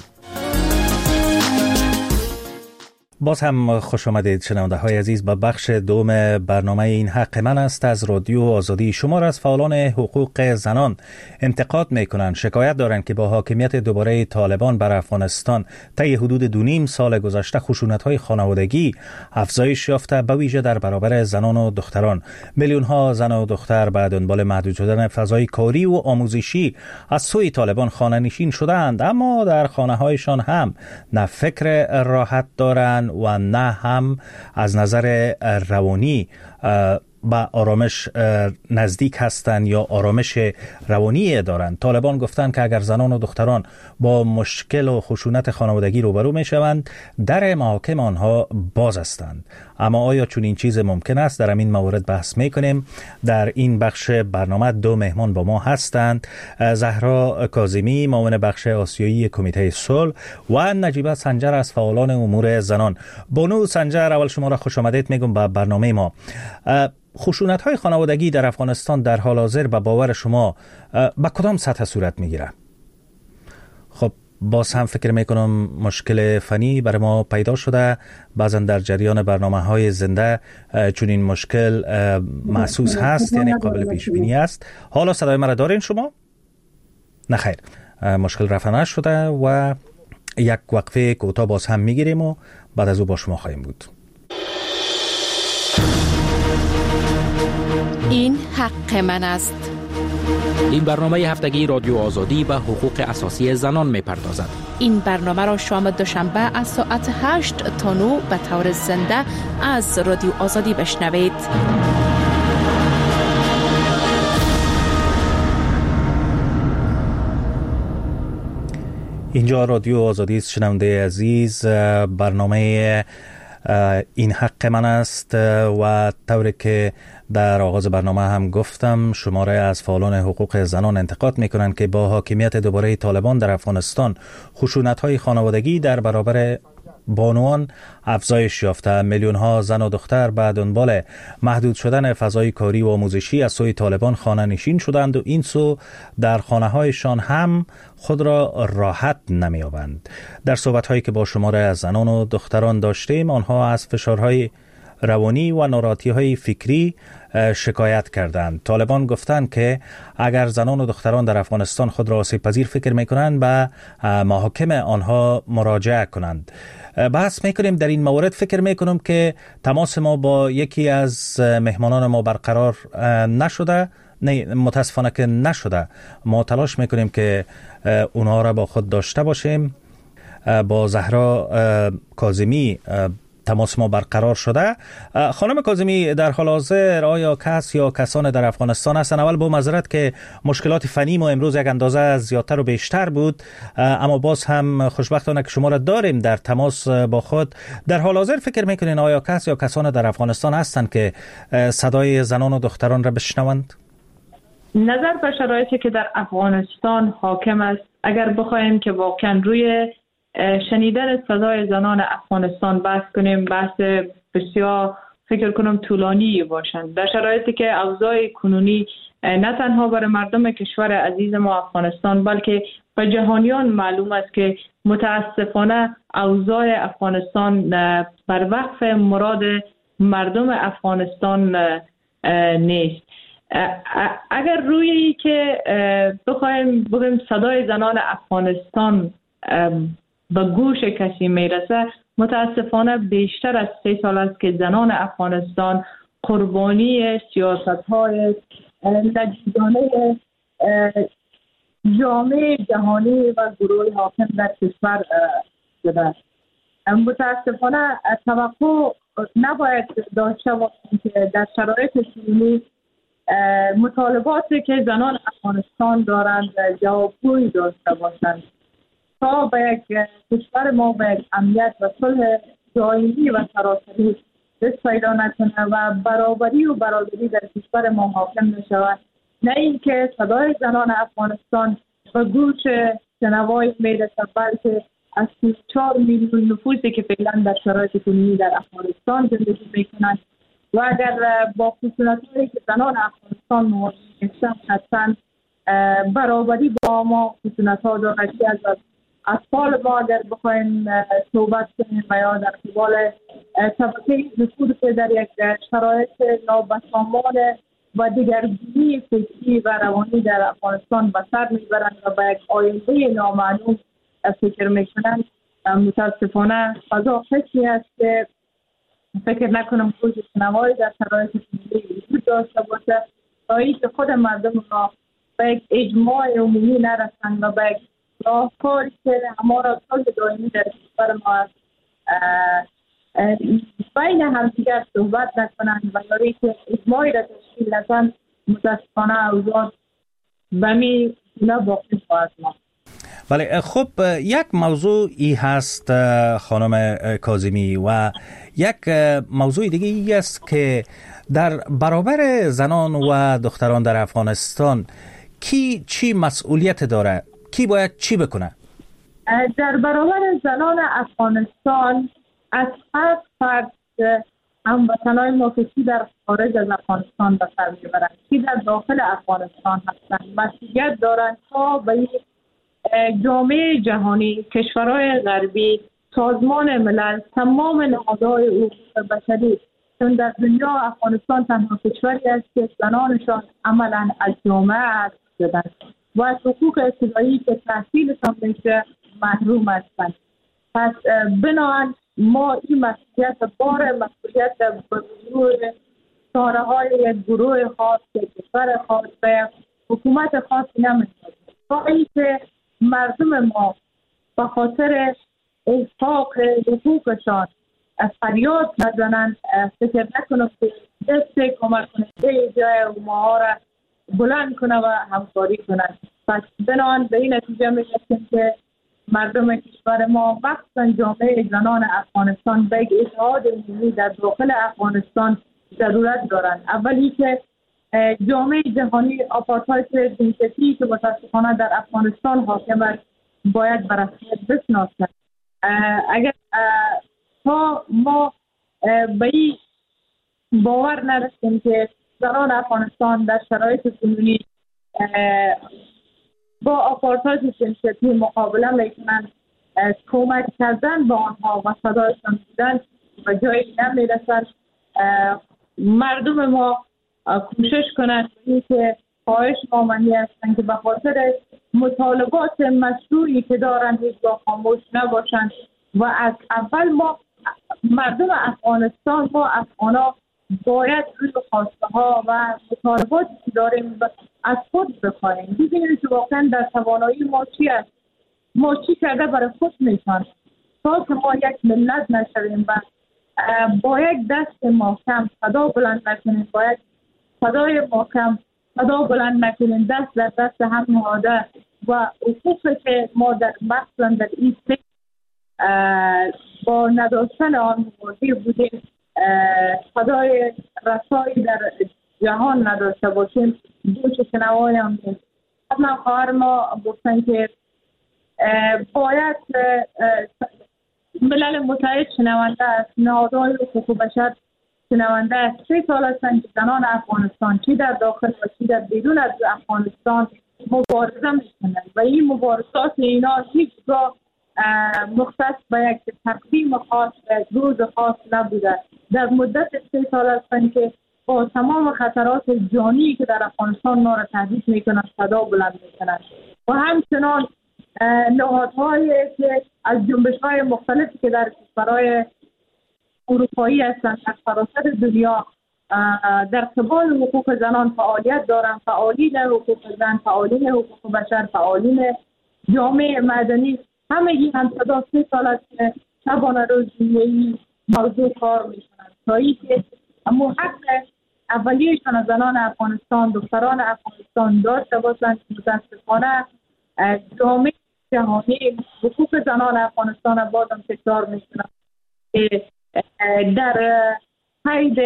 باز هم خوش آمدید شنونده های عزیز به بخش دوم برنامه این حق من است از رادیو آزادی. شما را از فعالان حقوق زنان انتقاد می کنند، شکایت دارند که با حاکمیت دوباره طالبان بر افغانستان طی حدود دو نیم سال گذشته خشونت های خانوادگی افزایش یافته، به ویژه در برابر زنان و دختران. میلیون ها زن و دختر به دنبال محدود شدن فضای کاری و آموزشی از سوی طالبان خانه نشین شدند، اما در خانه هایشان هم نه فکر راحت دارند و نه هم از نظر روانی با آرامش نزدیک هستند یا آرامش روانی دارند. طالبان گفتند که اگر زنان و دختران با مشکل و خشونت خانوادگی روبرو می شوند، در محاکم آنها باز هستند. اما آیا چون این چیز ممکن است؟ در این مورد بحث می کنیم. در این بخش برنامه دو مهمان با ما هستند: زهرا کاظمی، معاون بخش آسیایی کمیته صلح، و نجیبه سنجر از فعالان امور زنان. بانو سنجر، اول شما را خوش آمدید میگم به برنامه ما. خشونت های خانوادگی در افغانستان در حال حاضر به باور شما به کدام سطح صورت میگیره؟ خب باز هم فکر میکنم مشکل فنی برای ما پیدا شده، بعضا در جریان برنامه های زنده چون این مشکل محسوس هست، یعنی قابل پیش بینی است. حالا صدای مرا دارین شما؟ نه خیر، مشکل رفع نشده و یک وقفه کوتاه باز هم میگیریم و بعد از او با شما خواهیم بود. این حق من است. این برنامه هفتگی رادیو آزادی به حقوق اساسی زنان می پردازد. این برنامه را شام دوشنبه از ساعت هشت تا نه به طور زنده از رادیو آزادی بشنوید. اینجا رادیو آزادی است شنونده عزیز. برنامه این حق من است و طوری که در آغاز برنامه هم گفتم، شماره از فعالان حقوق زنان انتقاد میکنند که با حاکمیت دوباره طالبان در افغانستان خشونت‌های خانوادگی در برابر بانوان افزایش یافته. میلیون ها زن و دختر به دنبال محدود شدن فضای کاری و آموزشی از سوی طالبان خانه نشین شدند و این سو در خانه هایشان هم خود را راحت نمی‌یابند. در صحبت‌هایی که با شماره از زنان و دختران داشتیم، آنها از فشارهای روانی و ناراحتی‌های فکری شکایت کردند. طالبان گفتند که اگر زنان و دختران در افغانستان خود را آسیب پذیر فکر می‌کنند، به محاکم آنها مراجعه کنند. بحث می‌کنیم در این مورد. فکر می‌کنم که تماس ما با یکی از مهمانان ما برقرار نشده، نه متاسفانه که نشده. ما تلاش می‌کنیم که اونها را با خود داشته باشیم. با زهرا کاظمی تماس ما برقرار شده. خانم کاظمی، در حال حاضر آیا کس یا کسان در افغانستان هستن؟ اول با معذرت که مشکلات فنی ما امروز یک اندازه زیادتر و بیشتر بود، اما باز هم خوشبختانه که شما را داریم در تماس با خود. در حال حاضر فکر میکنین آیا کس یا کسان در افغانستان هستن که صدای زنان و دختران را بشنوند؟ نظر به شرایطی که در افغانستان حاکم است، اگر بخوایم که واقعا روی شنیدن صدای زنان افغانستان بحث کنیم، بحث بسیار فکر کنم طولانی باشند. در شرایطی که اوضاع کنونی نه تنها برای مردم کشور عزیز ما افغانستان، بلکه به جهانیان معلوم است که متاسفانه اوضاع افغانستان بر وقف مراد مردم افغانستان نیست. اگر روی که بخوایم بگیم صدای زنان افغانستان به گوش کسی میرسه، متاسفانه بیشتر از سه سال است که زنان افغانستان قربانی سیاست‌های لجیجانه جامعه جهانی و گروه حاکم در کشور شده. متاسفانه توقع نباید داشته باشیم که در شرایط کنونی مطالباتی که زنان افغانستان دارند جوابگویی داشته باشند تا به یک کشور ما به یک امنیت و صلح دائمی و سراسری دست پیدا نکنه و برابری و برادری در کشور ما حاکم نشود. نه اینکه صدای زنان افغانستان و گوش شنوای میرسه، بلکه از سی و چهار میلیون نفوسی که فعلا در شرایط کنونی در افغانستان زندگی میکنند و اگر با خشونت‌هایی که زنان افغانستان مواجه هستند حتما برابری با ما خشونت‌ها دارد که از اطفال ما اگر بخوایم صحبت کنیم و یا در قبال طبقه ذکور که در یک شرایط نابسامان و دیگرگونی فکری و روانی در افغانستان به سر میبرند و به یک آینده نامعلوم فکر میکنند، متاسفانه فضا فکری است که فکر نکنم خود شنوایی در شرایط فکری وجود داشته باشه تا اینکه خود مردم را به یک اجماع عمومی نرسند و به یک راهکاری که همارا سال دائمی در کشور ما است بین همدیگر صحبت نکنند و یاری که اجماعی را تشکیل نکنند، متاسفانه اوضاع به می گونه باقی خواهد ماند. بله، خب یک موضوع ای هست خانم کاظمی و یک موضوع دیگه ای است که در برابر زنان و دختران در افغانستان کی چی مسئولیت داره؟ کی باید چی بکنه؟ در برابر زنان افغانستان از هر فرد هموطنان ما که کی در خارج از افغانستان به سر میبرند کی در داخل افغانستان هستند مسئولیت دارند تا به جامعه جهانی، کشورهای غربی، سازمان ملل، تمام نهادهای حقوق بشری، چون در دنیا افغانستان تنها کشوری است که زنانشان عملا از جامعه حذف شدند و از حقوق ابتدایی که تحصیلشان میشه محروم هستند. پس بنابراین ما این مسئولیت بار مسئولیت در گروه ساره های یک گروه خاص، یک کشور خاص و حکومت خاصی نمیشه تا اینکه مردم ما به خاطر احقاق حقوقشان فریاد نزنند، فکر نکنند که دست کمک کننده جای ما را بلند کنه و همکاری کنند. پس بنابراین به این نتیجه میرسیم که مردم کشور ما مخصوصا جامعه زنان افغانستان به یک اتحاد عمومی در داخل افغانستان ضرورت دارند. اولی که جامعه جهانی آپارتاید جنسیتی که متاسفانه در افغانستان حاکم است باید بررسیت بشناسد. اگر تا ما به این باور نرسیم که زنان افغانستان در شرایط کنونی با آپارتاید جنسیتی مقابله میکنند، کمک کردن به آنها و صدایشان بودن و جایی نمیرسند. مردم ما کوشش کنند که خواهش مامنی هستند که به خاطر مطالبات مشروعی که دارند هیچ با خاموش نباشند و از اول ما مردم افغانستان ما افغانا باید روی خواسته ها و مطالباتی که داریم از خود بخواهیم، ببینیم که واقعا در توانایی ما چی است، ما چی کرده برای خود میشن تا که ما یک ملت نشویم و با یک دست محکم صدا بلند نکنیم، باید صدای محکم صدا بلند نکنیم، دست در دست هم نهاده و حقوقی که ما در مثلا در این با نداشتن آن مواجه بودیم صدای رسایی در جهان نداشته باشیم. گوش شنوای هم نیست. حتما خواهر ما گفتن که باید ملل متحد شنونده است، نهادهای حقوق بشر شنونده است. سه سال هستند که زنان افغانستان چی در داخل و چی در بیرون از افغانستان مبارزه میکنند و این مبارزات اینا هیچگاه مختص به یک تقویم خاص و روز خاص نبوده. در مدت سه سال هستند که با تمام خطرات جانی که در افغانستان ما را تهدید میکنند صدا بلند میکنند و همچنان نهادهایی که از جنبش‌های مختلفی که در کشورهای اروپایی هستند از سراسر دنیا در قبال حقوق زنان فعالیت دارند، فعالین حقوق زن، فعالین حقوق بشر، فعالین جامعه مدنی، همگی هم صدا سه سال است که شبانه روز این موضوع کار میکنند تا اینکه اما حق اولیه‌شان از زنان افغانستان، دختران افغانستان داشته باشند. متاسفانه جامعه جهانی حقوق زنان افغانستان بازم تکرار میکنند که در قید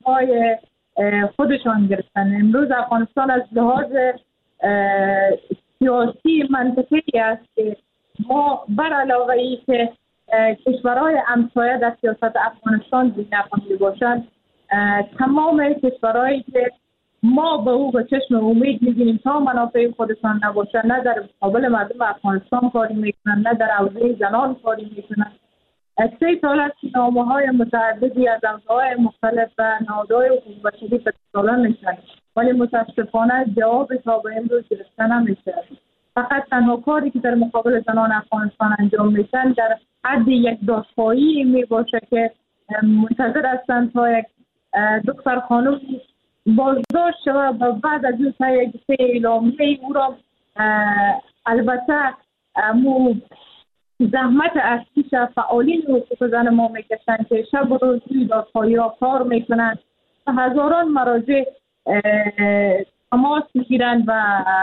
سیاست‌های خودشان گرفتن. امروز افغانستان از لحاظ سیاسی منطقی است که ما بر علاوه ای که کشورهای همسایه در سیاست افغانستان بی‌نفهمی باشند، تمام کشورهایی که ما به او به چشم امید می‌بینیم تا منافع خودشان نباشه، نه در مقابل مردم افغانستان کاری میکنن، نه در حوزه زنان کاری میکنن. سه سال است که نامه‌های متعددی از حوزه‌های مختلف و نهادهای حقوق بشری به سالان میشن، ولی متاسفانه جواب تا به امروز گرفته نمیشه. فقط تنها کاری که در مقابل زنان افغانستان انجام میشن در حد یک دادخواهی می باشه که منتظر هستند تا یک دختر خانم بازداشت شود و بعد از اون تا یک سه اعلامیه او را البته مو زحمت اصلیش فعالین حقوق زن ما میکشن که شب و روز روی دادخواهی ها کار میکنن و هزاران مراجع تماس میگیرن و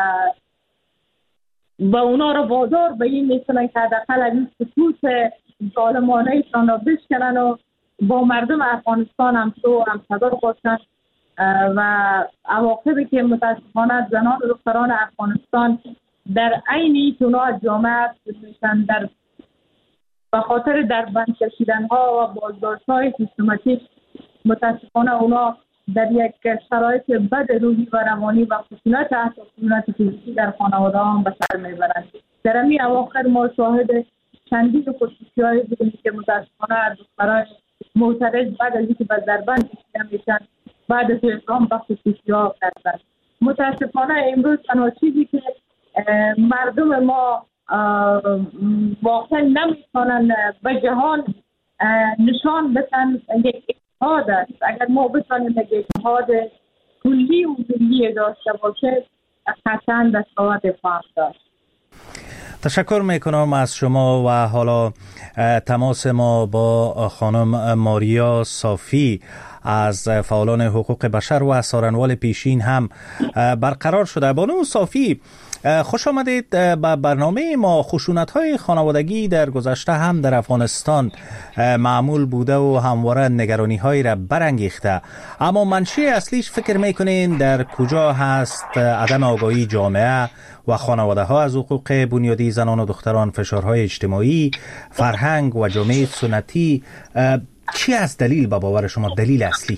و اونا رو وادار به این میکنن که حداقل از این خصوص ظالمانه ایشان را بشکنن و با مردم افغانستان هم تو هم صدا باشن و عواقبی که متاسفانه زنان و دختران افغانستان در عین این اونا جامعه میشن در به خاطر در بند کشیدن ها و بازداشت های سیستماتیک، متاسفانه اونا در یک شرایط بد روحی و روانی و خشونت حتی خشونت فیزیکی در خانواده هم به سر میبرند. در همین اواخر ما شاهد چندین خصوصی‌های بودیم که متاسفانه دختران معترض بعد از اینکه در بند کشیده میشن بعد از اقدام به خصوصی‌ها کردن. متاسفانه امروز تنها چیزی که مردم ما واقعا نمیتونن به جهان نشان بدن یک اتحاد است. اگر ما بتونیم یک اتحاد کلی و ملی داشته باشه قطعا دستاورد خواهد داشت. تشکر میکنم از شما. و حالا تماس ما با خانم ماریا صافی از فعالان حقوق بشر و از سارنوال پیشین هم برقرار شده. بانو صافی، خوش آمدید به برنامه ما. خشونت‌های خانوادگی در گذشته هم در افغانستان معمول بوده و همواره نگرانی‌هایی را برانگیخته، اما منشأ اصلیش فکر می‌کنین در کجا هست؟ عدم آگاهی جامعه و خانواده‌ها از حقوق بنیادی زنان و دختران، فشارهای اجتماعی، فرهنگ و جامعه سنتی. چی از دلیل به باور شما دلیل اصلی؟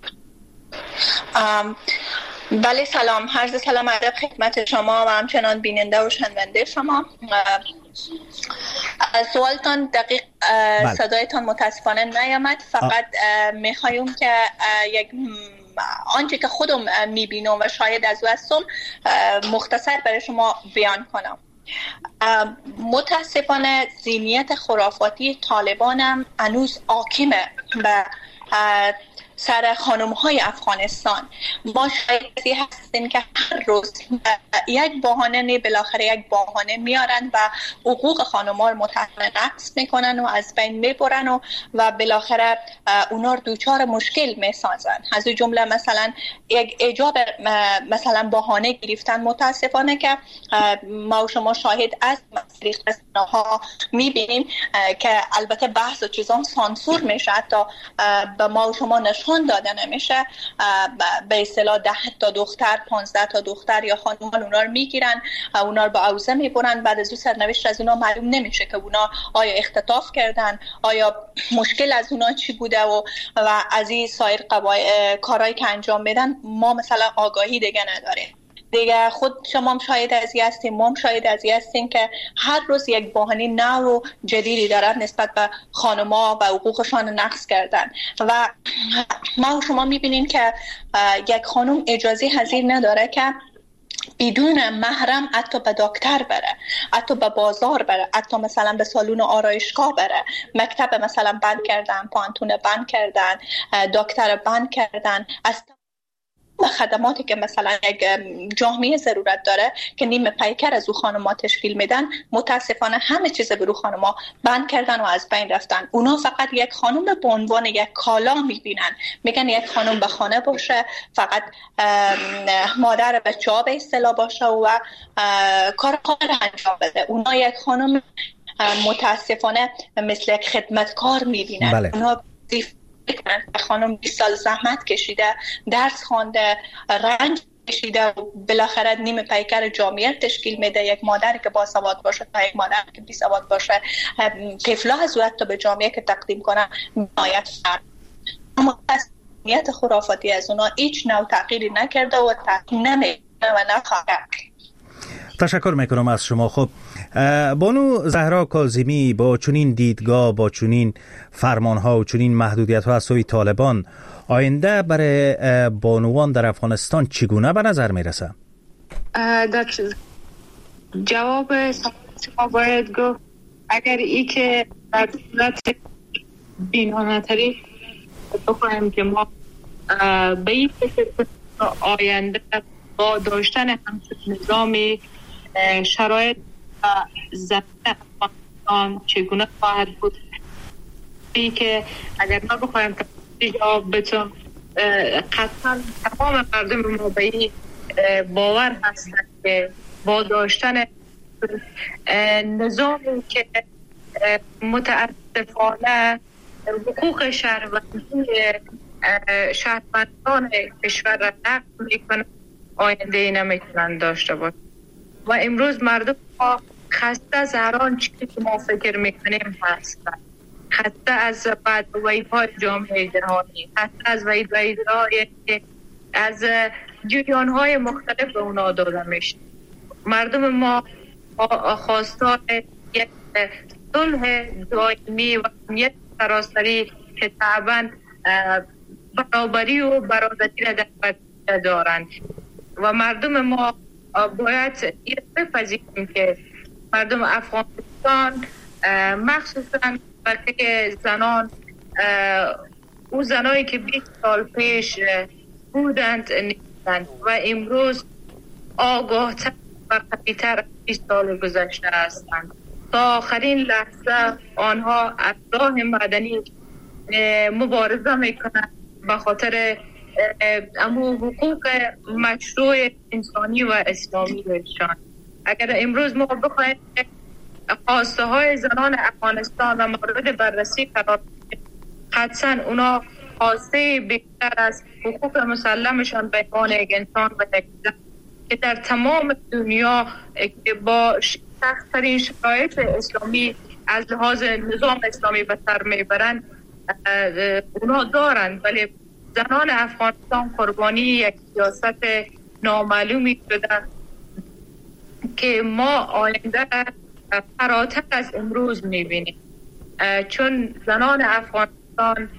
بله، سلام، عرض سلام ادب خدمت شما و همچنان بیننده و شنونده شما. سوالتان دقیق بله. صدایتان متاسفانه نیامد، فقط میخوایم که یک آنچه که خودم میبینم و شاید از او هستم مختصر برای شما بیان کنم. متاسفانه ذهنیت خرافاتی طالبان هم هنوز حاکمه به سر خانم های افغانستان. ما شایدی هستیم که هر روز یک بهانه نه بالاخره یک بهانه میارن و حقوق خانم ها رو متأسفانه نقض میکنن و از بین میبرن و و بالاخره اونا رو دوچار مشکل میسازن. از این جمله مثلا یک ایجاب مثلا بهانه گرفتن، متاسفانه که ما و شما شاهد از طریق رسانه‌ها میبینیم که البته بحث و چیزان سانسور میشه، حتی به ما و شما نشون داده نمیشه. به اصطلاح ده تا دختر، پانزده تا دختر یا خانمان اونا رو میگیرن، اونا رو به حوزه میبرن، بعد از اون سرنوشت از اونا معلوم نمیشه که اونا آیا اختطاف کردن، آیا مشکل از اونا چی بوده و و از این سایر قبای کارهایی که انجام میدن ما مثلا آگاهی دیگه نداریم. دیگه خود شما هم شاید از این هستیم، ما هم شاید از این هستیم که هر روز یک بحانه نو و جدیدی دارد نسبت به خانم‌ها و حقوقشان نقض کردن. و ما و شما میبینیم که یک خانم اجازه حضور نداره که بدون محرم حتی به دکتر بره، حتی به بازار بره، حتی مثلا به سالن آرایشگاه بره. مکتب مثلا بند کردن، پانتون بند کردن، دکتر بند کردن، از خدماتی که مثلا یک جامعه ضرورت داره که نیمه پیکر از او خانم‌ها تشکیل میدن، متاسفانه همه چیز برو خانم‌ها بند کردن و از بین رفتن. اونا فقط یک خانم به عنوان یک کالا میبینن، میگن یک خانم به خانه باشه، فقط مادر بچه‌ها به اصطلاح باشه و کار خانه انجام بده. اونا یک خانم متاسفانه مثل یک خدمتکار میبینن. بله. اونا خانم بیست سال زحمت کشیده، درس خوانده، رنج کشیده و بالاخره نیم پیکر جامعه تشکیل میده. یک مادر که باسواد باشه تا یک مادر که بی سواد باشه، طفلا از تا به جامعه که تقدیم کنه نهایت فرق. اما نیت خرافاتی از اونا هیچ نوع تغییری نکرده و تغییر نمیکنه و نخواهد. تشکر میکنم از شما. خب بانو زهرا کاظمی، با چنین دیدگاه، با چنین فرمانها و چنین محدودیت‌ها از سوی طالبان، آینده برای بانوان در افغانستان چگونه به نظر میرسه؟ در جواب شما باید گفت اگر ای که در صورت بینانه‌تری بخواهیم که ما به این فکر آینده با داشتن همچون نظامی شرایط زمین افغانستان چگونه خواهد بود، ای که اگر ما بخواهیم جواب بتون قطعا تمام مردم ما به این باور هستند که با داشتن نظامی که متاسفانه حقوق شهروندی شهروندان کشور را نقض میکنه، آینده ای نمیتونن داشته باشه. و امروز مردم ها خسته از هر آن چیزی که ما فکر میکنیم هستن، خسته از بدویدهای جامعه جهانی، خسته از ویدویدهای که از جریانهای مختلف به اونا داده میشه. مردم ما خواستار یک صلح دائمی و یک سراسری که طبعا برابری و برادری را در بر دارند و مردم ما باید این بپذیریم که مردم افغانستان مخصوصا بلکه زنان، او زنایی که بیست سال پیش بودند نیستند و امروز آگاهتر و قوی‌تر بیست سال گذشته هستند. تا آخرین لحظه آنها از راه مدنی مبارزه میکنند به خاطر امو حقوق مشروع انسانی و اسلامی بهشان. اگر امروز ما بخواهیم خواسته های زنان افغانستان و مورد بررسی قرار بدیم، قطعا اونا خواسته بیشتر از حقوق مسلمشان به عنوان یک انسان و یک زن که در تمام دنیا که با سخت‌ترین شرایط اسلامی از لحاظ نظام اسلامی به سر میبرند اونا دارند، ولی زنان افغانستان قربانی یک سیاست نامعلومی شدن که ما آینده فراتر از امروز میبینیم، چون زنان افغانستان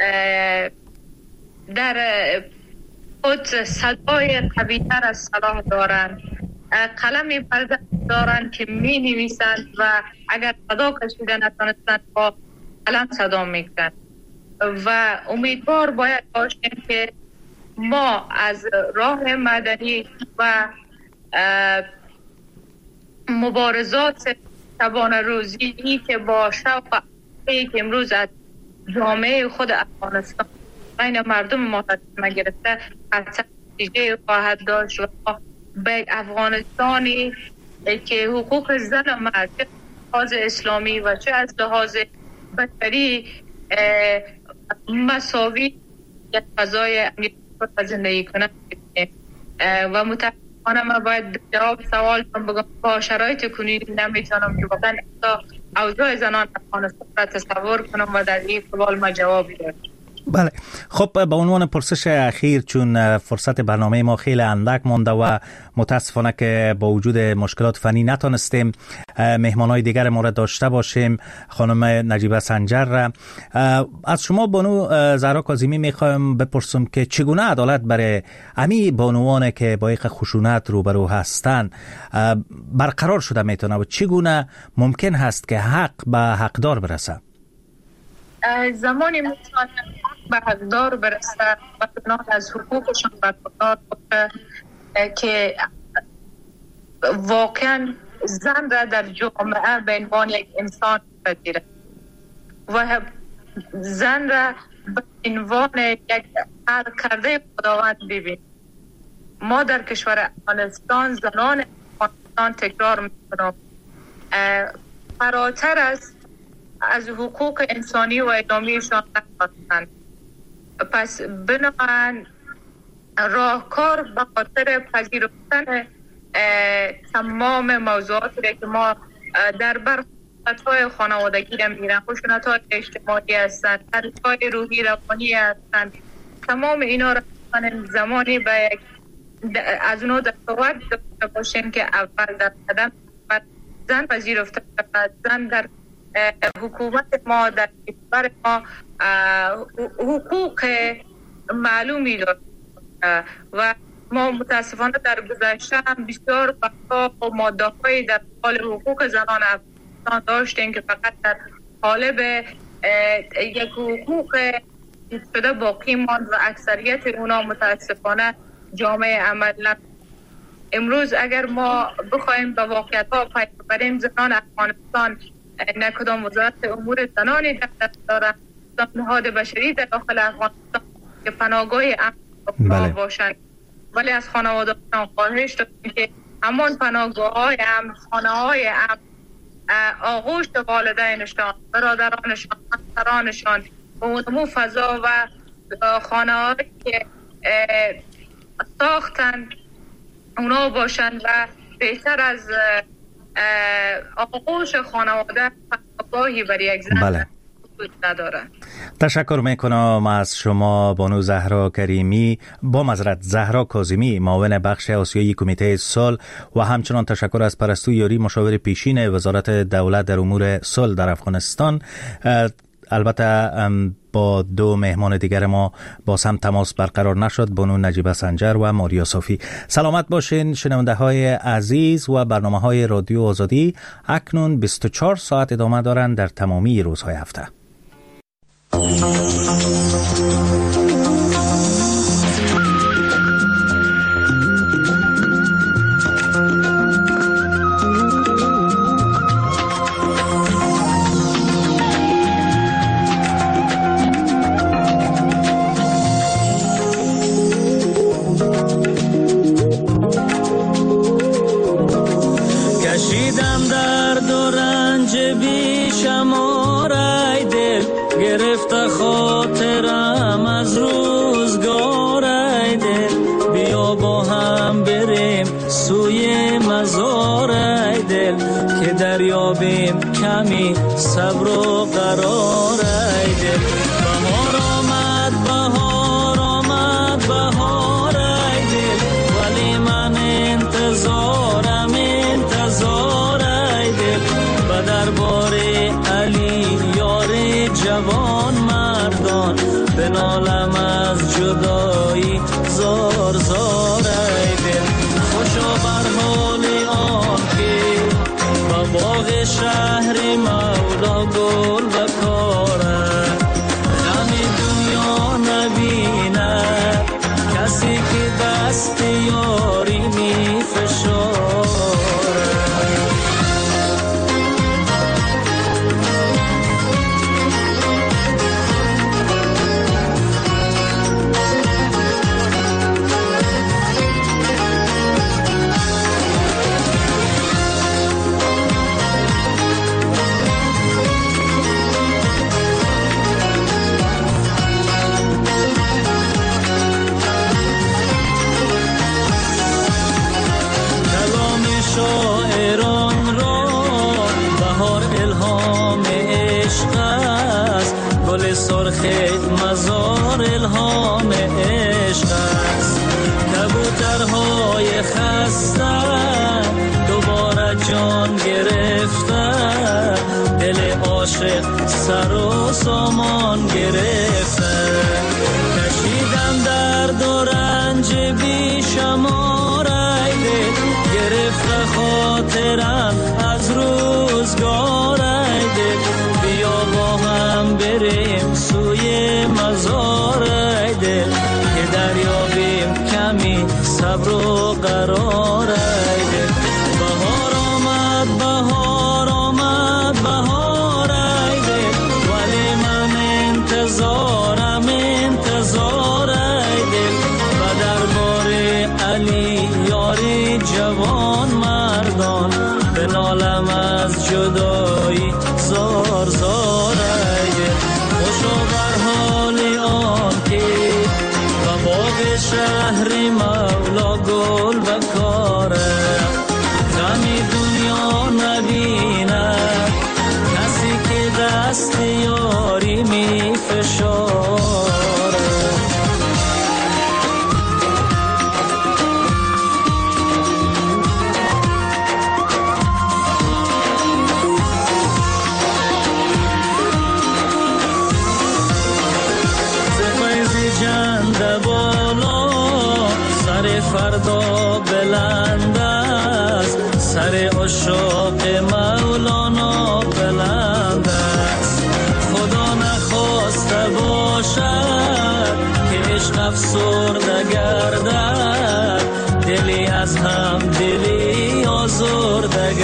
در خود صدای قوی‌تر از سلاح دارند، قلمی برده دارند که می نویسند و اگر صدا کشیده نتونستند با قلم صدا میکنند و امیدوار باید باشیم که ما از راه مدنی و مبارزات شبانه روزی که با شوق که امروز از جامعه خود افغانستان بین مردم ما تصمیم گرفته حتی نتیجه خواهد داشت و به افغانستانی که حقوق زن و مرد چه لحاظ اسلامی و چه از لحاظ بشری مساوی یک فضای امنیت زندگی کنند و متاسفانه من باید جواب سوال بگم با شرایط کنونی نمیتونم که واقعا اوضاع زنان افغانستان را تصور کنم و در این سوال ما جوابی دارم. بله، خب به عنوان پرسش اخیر، چون فرصت برنامه ما خیلی اندک مانده و متاسفانه که با وجود مشکلات فنی نتونستیم مهمانای دیگر ما را داشته باشیم، خانم نجیبه سنجر را، از شما بانو زهرا کاظمی میخوایم بپرسم که چگونه عدالت برای امی بانوان که با یک خشونت روبرو هستند برقرار شده میتونه و چگونه ممکن هست که حق به حقدار برسه؟ زمانی میتونه به حقدار برسه و بنا از حقوقشون برخوردار باشه که واقعا زن را در جامعه به عنوان یک انسان بپذیره و زن را به عنوان یک حل کرده خداوند ببین. ما در کشور افغانستان زنان افغانستان تکرار میکنم فراتر از از حقوق انسانی و ادامیشان نخواستند. پس بنابراین راهکار به خاطر پذیرفتن تمام موضوعاتی که ما در برخی های خانوادگی را میرن، خشونت‌های اجتماعی هستند، ترس‌های روحی روانی هستند، تمام اینا را زمانی به یک از اونها دستاورد داشته باشیم که اول در قدم زن پذیرفته شود. زن در حکومت ما، در کشور ما حقوق معلومی دارد و ما متاسفانه در گذشته هم بسیار وقتا و ماده‌های در حال حقوق زنان افغانستان داشتیم که فقط در قالب یک حقوق شده باقی ماند و اکثریت اونا متاسفانه جامعه عمل نکرد. امروز اگر ما بخوایم به واقعیت‌ها پی ببریم، زنان افغانستان نه کدام وزارت امور زنانی در دست دارند، نهاد بشری در داخل افغانستان که پناهگاه امن باشند، ولی از خانواده‌ها خواهش داریم که همان پناهگاه‌های امن، خانه‌های امن، آغوش والدینشان، برادرانشان، همسرانشان، اونمو فضا و خانه‌هایی که ساختن اونا باشند و بهتر از آغوش خانواده پناهگاهی برای یک زن بله. نداره. تشکر میکنم از شما بانو زهرا کریمی، با معذرت زهرا کاظمی، معاون بخش آسیایی کمیته صلح، و همچنان تشکر از پرستو یاری، مشاور پیشین وزارت دولت در امور صلح در افغانستان. البته با دو مهمان دیگر ما باز هم تماس برقرار نشد، بانو نجیبه سنجر و ماریا صافی. سلامت باشین شنونده های عزیز. و برنامه های رادیو آزادی اکنون بیست و چهار ساعت ادامه دارند در تمامی روزهای هفته. کشیدم درد و رنج بی شمار، ای دل گرفته خاطرم از روزگار، ای دل بیا با هم بریم سوی مزار، ای دل که دریابیم کمی صبر و قرار، ای دل بهار آمد بهار آمد بهار، ای دل ولی من انتظارم انتظار، ای دل به دربار علی یار جوان مردان بنالم از جدایی زار زار، ای دل خوشا بر حال آن که به باغ شهر مولا گل و کاره، غم دنیا نبینه کسی که دست یاری می فشاره. شاعران را بهار الهام عشق است، گل سرخ مزار الهام عشق است، کبوترهای خسته دوباره جان گرفته، دل عاشق سر و سامان گرفته، کشیدم درد و رنج بی شمار، ای دل گرفته خاطرم از روزگار، ای دل بیا با هم بریم سوی مزار، ای دل که دریابیم کمی صبر و قرار، ای دل بهار آمد بهار آمد بهار، ای دل ولی من انتظارم انتظار، ای دل و دربار علی یاری جوان مردان بنالم از جدایی زار زار، ای دل خوشا بر حال آن که به باغ شهر ژنده بالا، سر فردا بلند است، سر عشاق مولانا بلند است. خدا نخواسته باشد که عشق افسرده گردد، دلی از هم دلی آزرده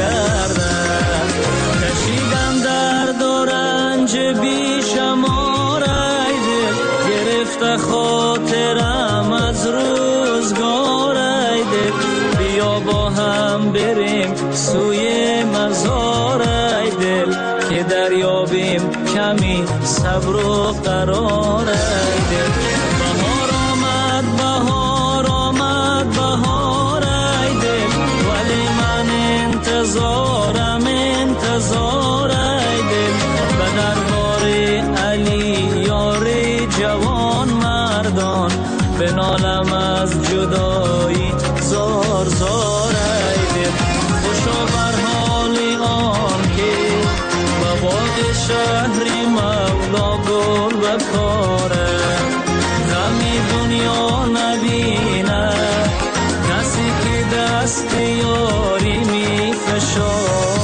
گردد. کشیدم درد و رنج بی شمار ای دل، گرفته خاطرم از روزگار ای دل. بیا با هم بریم سوی مزار ای دل، که دریابیم کمی صبر و قرار ای دل. بهار آمد بهار آمد بهار ای دل، ولی من انتظارم انتظار ای دل. به دربار علی یاری جوان مردان، به نالم از جدایی زار زار ای دل. خوشا بر حالی آن که به باغ شهری مولا گل بکاره، غمی دنیا نبینه کسی که دست یاری می فشاره.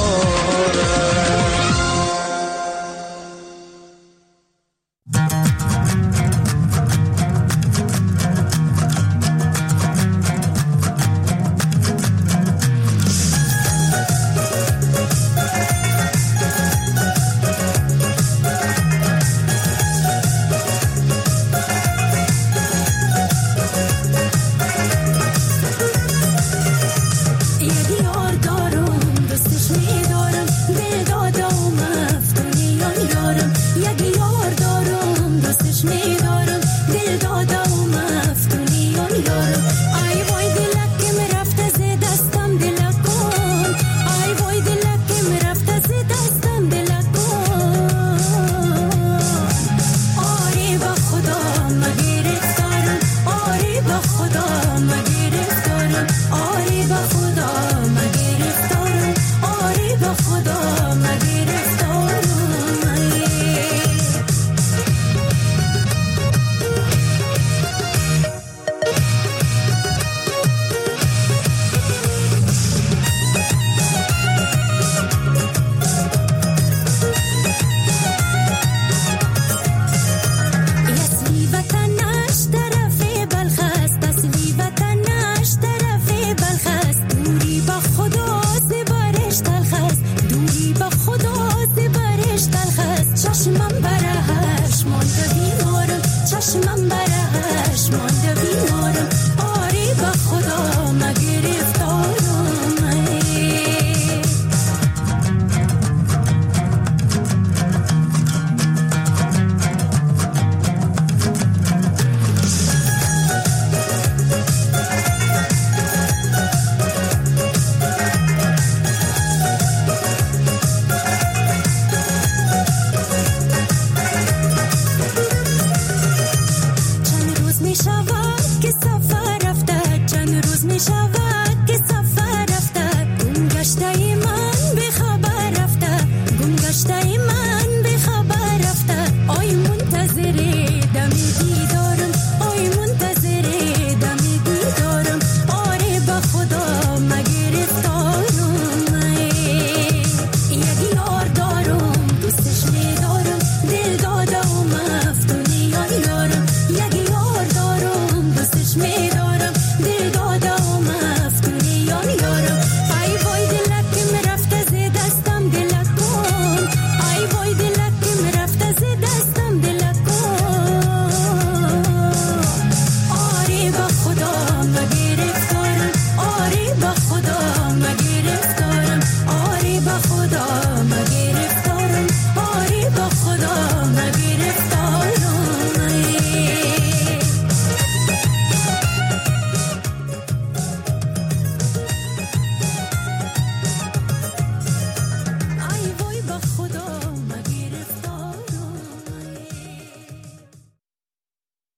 من به خبر رفته، آی منتظر دم دیدارم، آی منتظر